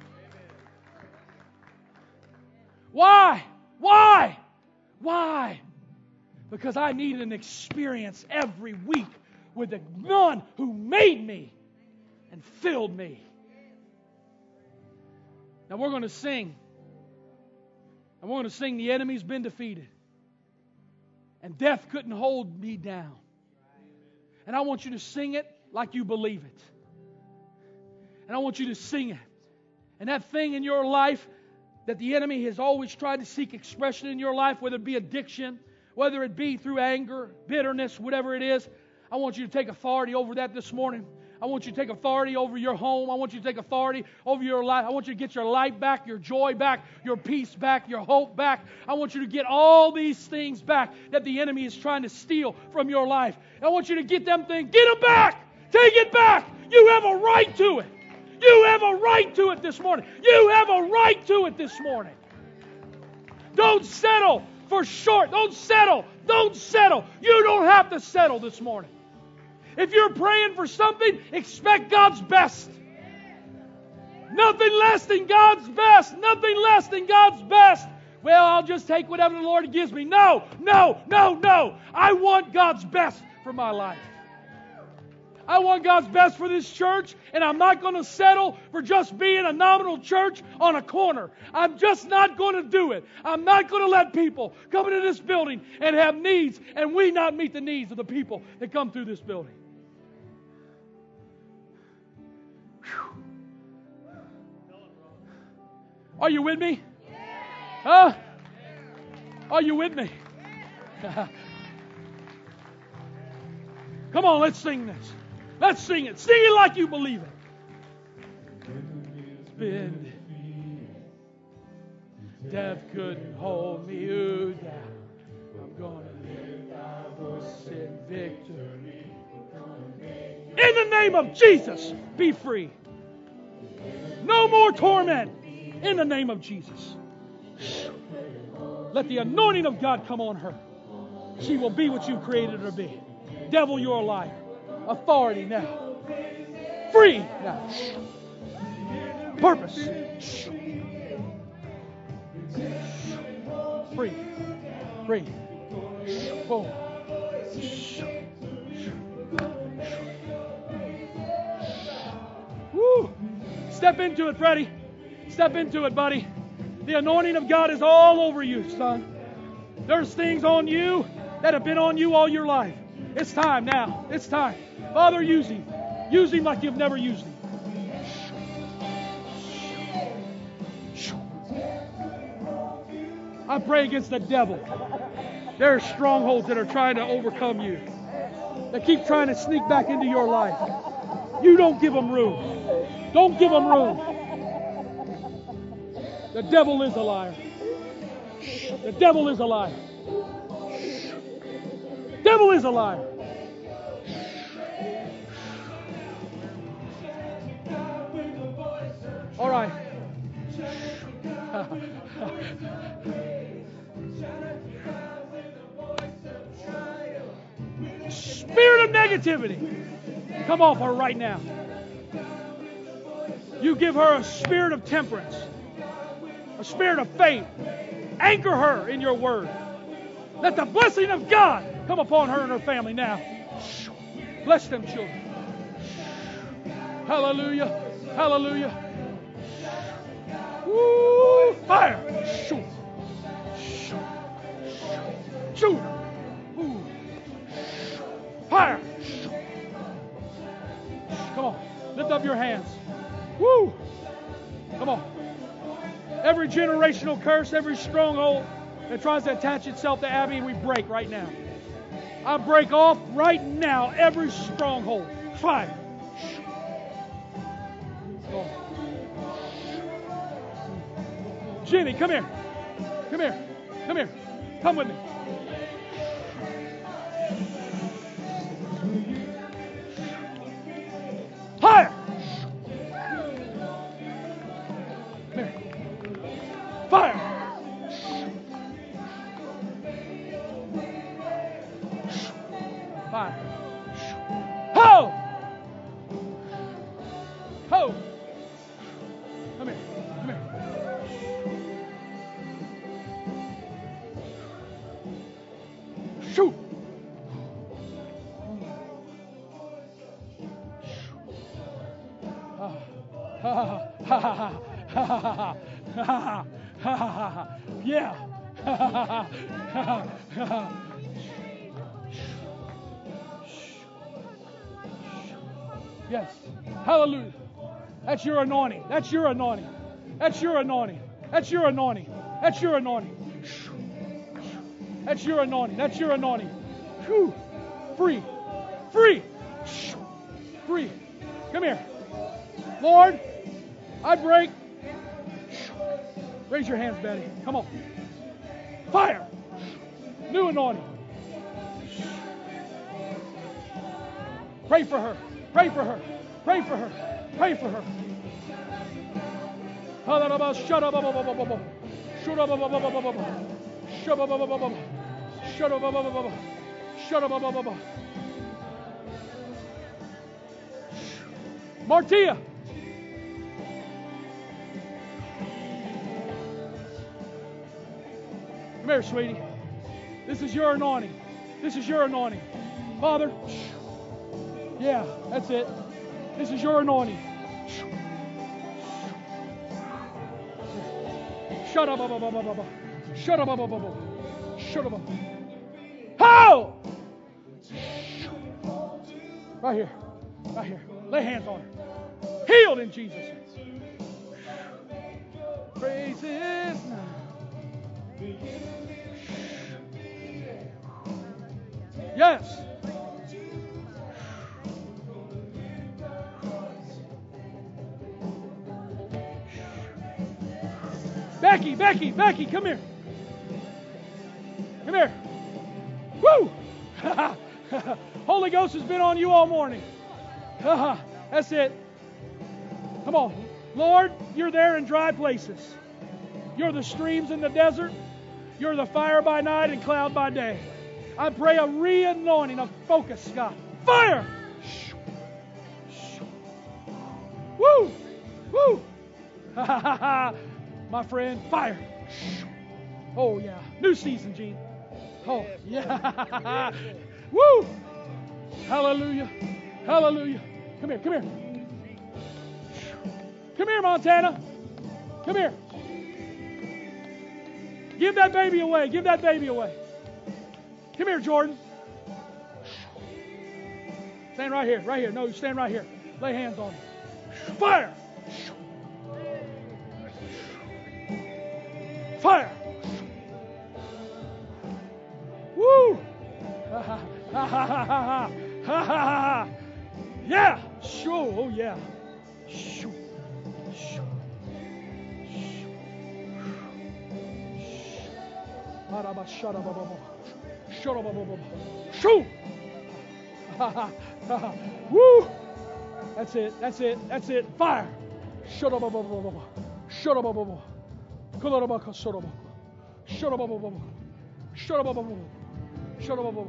[SPEAKER 1] Why? Why? Why? Because I need an experience every week with the one who made me and filled me. Now we're going to sing. And we're going to sing, "The enemy's been defeated. And death couldn't hold me down." And I want you to sing it like you believe it. And I want you to sing it. And that thing in your life that the enemy has always tried to seek expression in your life, whether it be addiction, whether it be through anger, bitterness, whatever it is, I want you to take authority over that this morning. I want you to take authority over your home. I want you to take authority over your life. I want you to get your life back, your joy back, your peace back, your hope back. I want you to get all these things back that the enemy is trying to steal from your life. I want you to get them things. Get them back. Take it back. You have a right to it. You have a right to it this morning. You have a right to it this morning. Don't settle for short. Don't settle. Don't settle. You don't have to settle this morning. If you're praying for something, expect God's best. Nothing less than God's best. Nothing less than God's best. Well, I'll just take whatever the Lord gives me. No, no, no, no. I want God's best for my life. I want God's best for this church, and I'm not going to settle for just being a nominal church on a corner. I'm just not going to do it. I'm not going to let people come into this building and have needs, and we not meet the needs of the people that come through this building. Whew. Are you with me? Huh? Are you with me? Come on, let's sing this. Let's sing it. Sing it like you believe it. It's been defeated. Death couldn't hold me down. I'm going to lift my voice in victory. In the name of Jesus, be free. No more torment. In the name of Jesus. Let the anointing of God come on her. She will be what you created her to be. Devil, you're a liar. Authority now. Free now. Purpose. Free. Free. Boom. Woo. Step into it, Freddie. Step into it, buddy. The anointing of God is all over you, son. There's things on you that have been on you all your life. It's time now. It's time. Father, use him. Use him like you've never used him. I pray against the devil. There are strongholds that are trying to overcome you, that keep trying to sneak back into your life. You don't give them room. Don't give them room. The devil is a liar. The devil is a liar. The devil is a liar. All right. Spirit of negativity, come off her right now. You give her a spirit of temperance, a spirit of faith. Anchor her in your word. Let the blessing of God come upon her and her family now. Bless them children. Hallelujah. Hallelujah. Woo! Fire! Shoot! Shoot! Shoot! Ooh. Fire! Shoot. Come on, lift up your hands. Woo! Come on. Every generational curse, every stronghold that tries to attach itself to Abby, we break right now. I break off right now every stronghold. Fire! Come on. Jenny, come here. Come here. Come here. Come with me. Higher. Come here. Fire. Fire. Ho! Ho! Come here. Come here. Shoot! Ha ha ha ha ha ha ha Ha ha ha ha. Yeah. Ha ha ha ha. Yes. Hallelujah. That's your anointing. That's your anointing. That's your anointing. That's your anointing. That's your anointing. That's your anointing. That's your anointing. Whew. Free. Free. Free. Come here. Lord, I break. Raise your hands, Betty. Come on. Fire. New anointing. Pray for her. Pray for her. Pray for her. Pray for her. Shut up. Shut up. Shut up. Martia. Come here, sweetie. This is your anointing. This is your anointing. Father. Yeah, that's it. This is your anointing. Shut up. Shut up. Shut up. How? Right here. Right here. Lay hands on her. Healed in Jesus' name. Praise His name. Yes. Becky, Becky, Becky, come here. Come here. Woo! Holy Ghost has been on you all morning. That's it. Come on. Lord, you're there in dry places. You're the streams in the desert. You're the fire by night and cloud by day. I pray a re-anointing of focus, God. Fire! Woo! Woo! My friend, fire. Oh, yeah. New season, Gene. Oh, yeah. Woo! Hallelujah. Hallelujah. Come here, come here. Come here, Montana. Come here. Give that baby away. Give that baby away. Come here, Jordan. Stand right here, right here. No, stand right here. Lay hands on him. Fire! Fire! Woo! Ha ha ha ha ha ha ha! Yeah! Sure! Oh yeah! Shoo! Shoo! Shoo! Woo! That's it. That's it. That's it. Fire! Shut up! Shut up! Shut up! Shut up! Shut up! Shut up!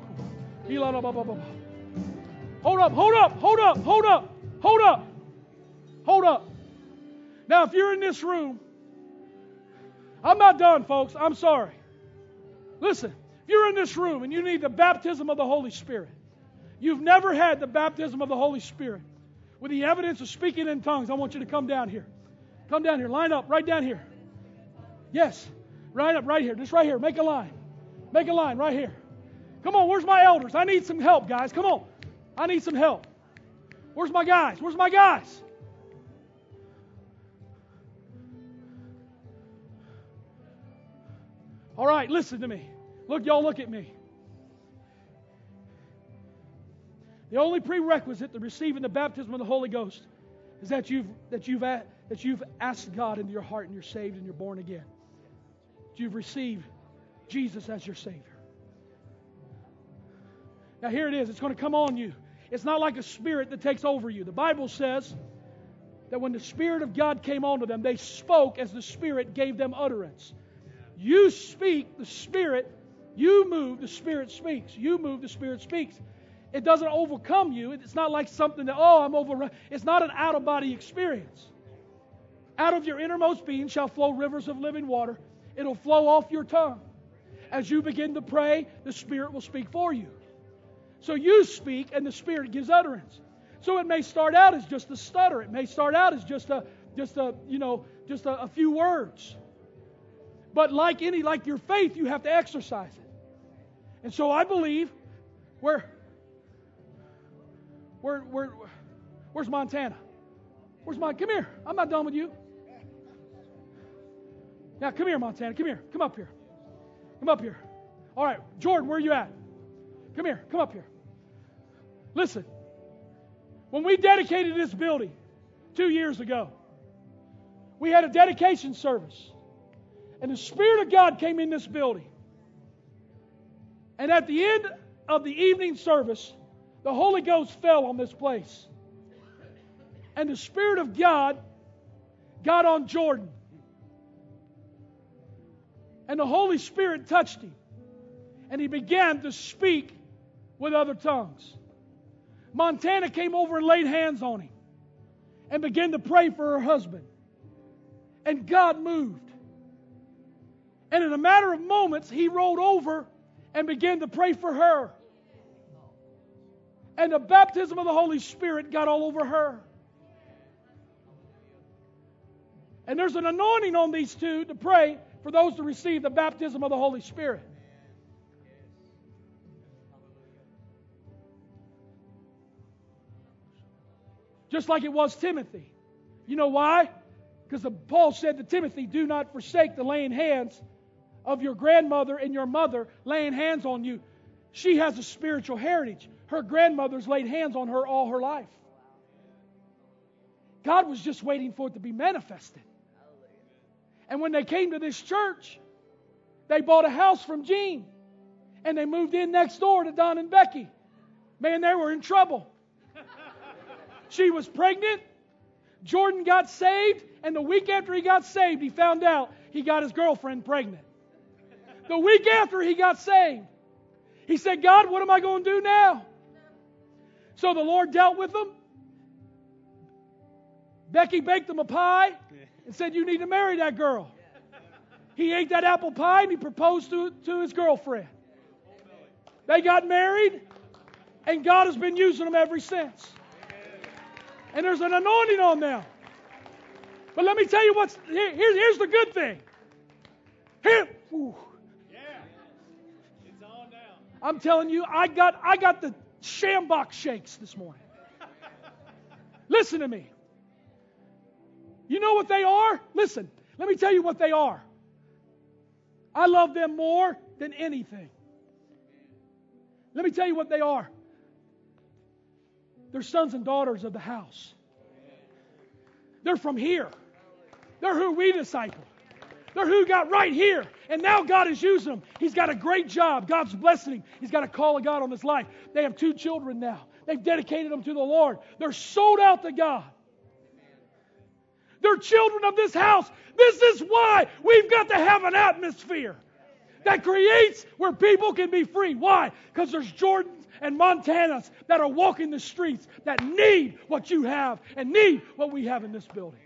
[SPEAKER 1] Hold up! Hold up! Hold up! Hold up! Hold up! Hold up! Now, if you're in this room, I'm not done, folks. I'm sorry. Listen, if you're in this room and you need the baptism of the Holy Spirit, you've never had the baptism of the Holy Spirit with the evidence of speaking in tongues, I want you to come down here. Come down here. Line up right down here. Yes. Line up right here. Just right here. Make a line. Make a line right here. Come on. Where's my elders? I need some help, guys. Come on. I need some help. Where's my guys? Where's my guys? All right, listen to me. Look, y'all look at me. The only prerequisite to receiving the baptism of the Holy Ghost is that you've that you've that you've asked God into your heart and you're saved and you're born again. That you've received Jesus as your Savior. Now here it is. It's going to come on you. It's not like a spirit that takes over you. The Bible says that when the Spirit of God came onto them, they spoke as the Spirit gave them utterance. You speak, the Spirit, you move, the Spirit speaks. You move, the Spirit speaks. It doesn't overcome you. It's not like something that, oh, I'm over. It's not an out-of-body experience. Out of your innermost being shall flow rivers of living water. It'll flow off your tongue. As you begin to pray, the Spirit will speak for you. So you speak and the Spirit gives utterance. So it may start out as just a stutter. It may start out as just a, just a, you know, just a, a few words. But like any, like your faith, you have to exercise it. And so I believe, where, where, where, where's Montana? Where's Montana? Come here. I'm not done with you. Now, come here, Montana. Come here. Come up here. Come up here. All right, Jordan, where are you at? Come here. Come up here. Listen. When we dedicated this building two years ago, we had a dedication service. And the Spirit of God came in this building. And at the end of the evening service, the Holy Ghost fell on this place. And the Spirit of God got on Jordan. And the Holy Spirit touched him. And he began to speak with other tongues. Montana came over and laid hands on him. And began to pray for her husband. And God moved. And in a matter of moments, he rolled over and began to pray for her. And the baptism of the Holy Spirit got all over her. And there's an anointing on these two to pray for those to receive the baptism of the Holy Spirit. Just like it was Timothy. You know why? Because Paul said to Timothy, do not forsake the laying hands of your grandmother and your mother laying hands on you. She has a spiritual heritage. Her grandmother's laid hands on her all her life. God was just waiting for it to be manifested. And when they came to this church, they bought a house from Gene. And they moved in next door to Don and Becky. Man, they were in trouble. She was pregnant. Jordan got saved. And the week after he got saved, he found out he got his girlfriend pregnant. The week after he got saved, he said, God, what am I going to do now? So the Lord dealt with him. Becky baked him a pie and said, you need to marry that girl. He ate that apple pie and he proposed to, to his girlfriend. They got married, and God has been using them ever since. And there's an anointing on them. But let me tell you what's here, here's the good thing. Here, ooh.
[SPEAKER 2] Yeah, it's on now.
[SPEAKER 1] I'm telling you, I got I got the Shambach shakes this morning. Listen to me. You know what they are? Listen, let me tell you what they are. I love them more than anything. Let me tell you what they are. They're sons and daughters of the house. They're from here. They're who we disciple. They're who got right here. And now God is using them. He's got a great job. God's blessing him. He's got a call of God on his life. They have two children now. They've dedicated them to the Lord. They're sold out to God. They're children of this house. This is why we've got to have an atmosphere that creates where people can be free. Why? Because there's Jordans and Montanas that are walking the streets that need what you have and need what we have in this building.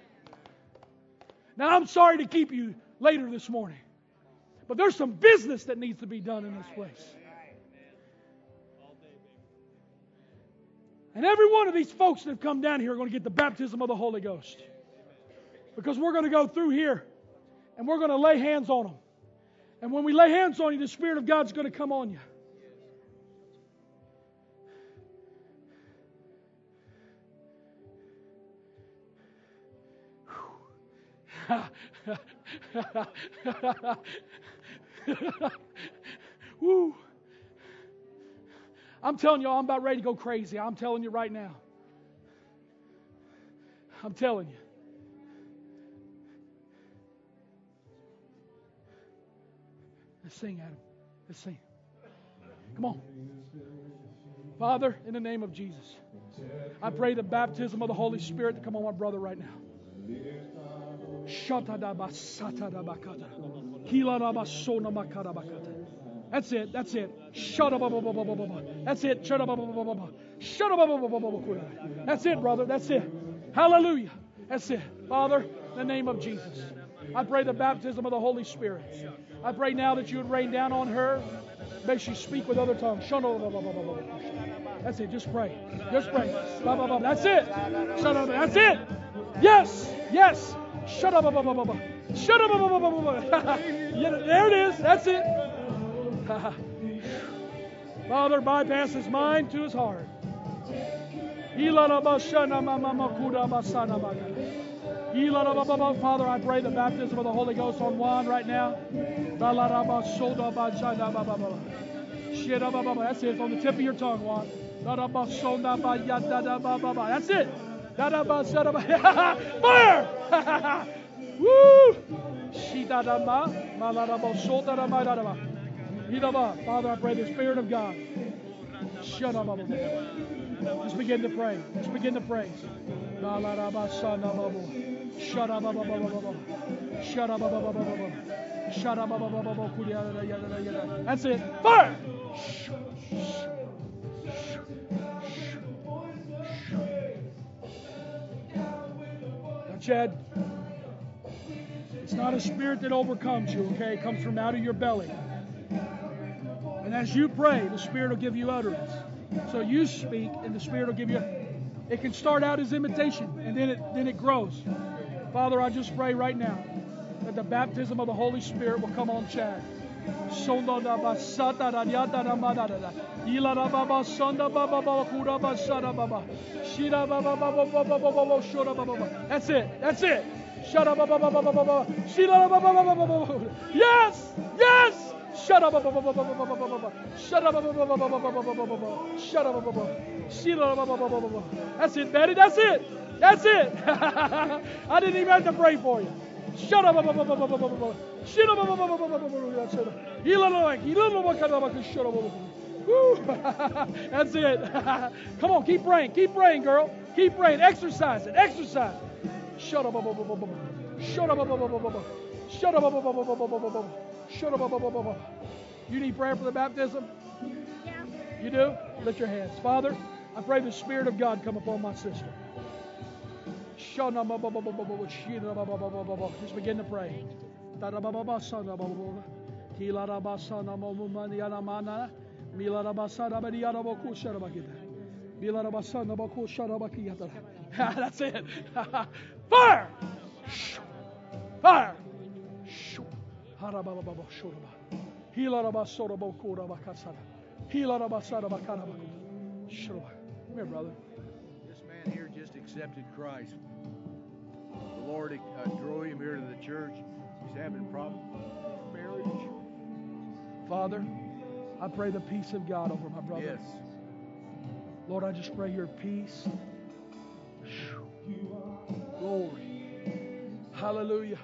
[SPEAKER 1] Now, I'm sorry to keep you later this morning, but there's some business that needs to be done in this place. And every one of these folks that have come down here are going to get the baptism of the Holy Ghost. Because we're going to go through here and we're going to lay hands on them. And when we lay hands on you, the Spirit of God's going to come on you. Woo. I'm telling you, I'm about ready to go crazy. I'm telling you right now. I'm telling you. Let's sing, Adam. Let's sing. Come on. Father, in the name of Jesus, I pray the baptism of the Holy Spirit to come on my brother right now. That's it. That's it. That's it. That's it, brother. That's it. Hallelujah. That's it. Father, in the name of Jesus, I pray the baptism of the Holy Spirit. I pray now that you would rain down on her. May she speak with other tongues. That's it. Just pray. Just pray. That's it. That's it. Yes. Yes. Shut up. Shut up. Yeah, there it is. That's it. Father, bypass his mind to his heart. Father, I pray the baptism of the Holy Ghost on Juan right now. That's it. It's on the tip of your tongue, Juan. That's it. Fire! Woo! Father, I pray the Spirit of God. Shut up. Just begin to pray. Just begin to praise. Shut up. Shut up. Shut up. That's it. Fire! Now, Chad, it's not a spirit that overcomes you, okay? It comes from out of your belly. And as you pray, the Spirit will give you utterance. So you speak, and the Spirit will give you. It can start out as imitation, and then it then it grows. Father, I just pray right now that the baptism of the Holy Spirit will come on Chad. That's it. That's it. Yes. Yes. Shut up. Shut up. Shut up. That's it, Betty. That's it. That's it. I didn't even have to pray for you. Shut up. Shut up. That's it. Come on, keep praying. Keep praying, girl. Keep praying. Exercise it. Exercise it. Shut up. Shut up. Shut up. Shut up. You need prayer for the baptism?
[SPEAKER 3] Yeah.
[SPEAKER 1] You do? Lift your hands. Father, I pray the Spirit of God come upon my sister. Just begin to pray. That's it. Fire! Fire! Come here, brother.
[SPEAKER 4] This man here just accepted Christ. The Lord uh, drew him here to the church. He's having problems with marriage.
[SPEAKER 1] Father, I pray the peace of God over my brother.
[SPEAKER 4] Yes.
[SPEAKER 1] Lord, I just pray your peace. Glory. Hallelujah.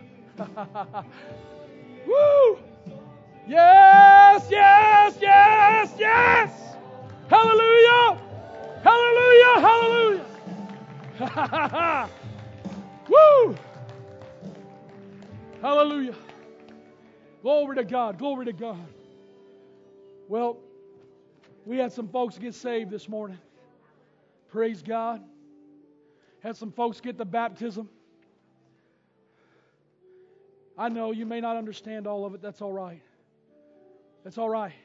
[SPEAKER 1] Woo! Yes, yes, yes, yes! Hallelujah! Hallelujah! Hallelujah! Woo! Hallelujah. Glory to God. Glory to God. Well, we had some folks get saved this morning. Praise God. Had some folks get the baptism. I know you may not understand all of it. That's all right. That's all right.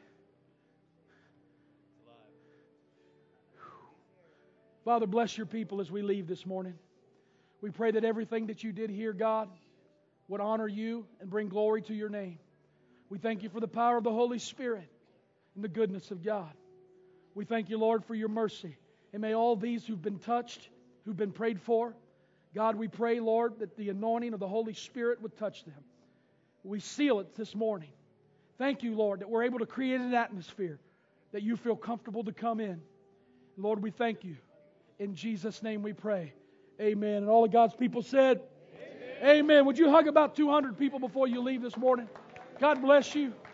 [SPEAKER 1] Father, bless your people as we leave this morning. We pray that everything that you did here, God, would honor you and bring glory to your name. We thank you for the power of the Holy Spirit and the goodness of God. We thank you, Lord, for your mercy. And may all these who've been touched, who've been prayed for, God, we pray, Lord, that the anointing of the Holy Spirit would touch them. We seal it this morning. Thank you, Lord, that we're able to create an atmosphere that you feel comfortable to come in. Lord, we thank you. In Jesus' name we pray. Amen. And all of God's people said, Amen. Amen. Would you hug about two hundred people before you leave this morning? God bless you.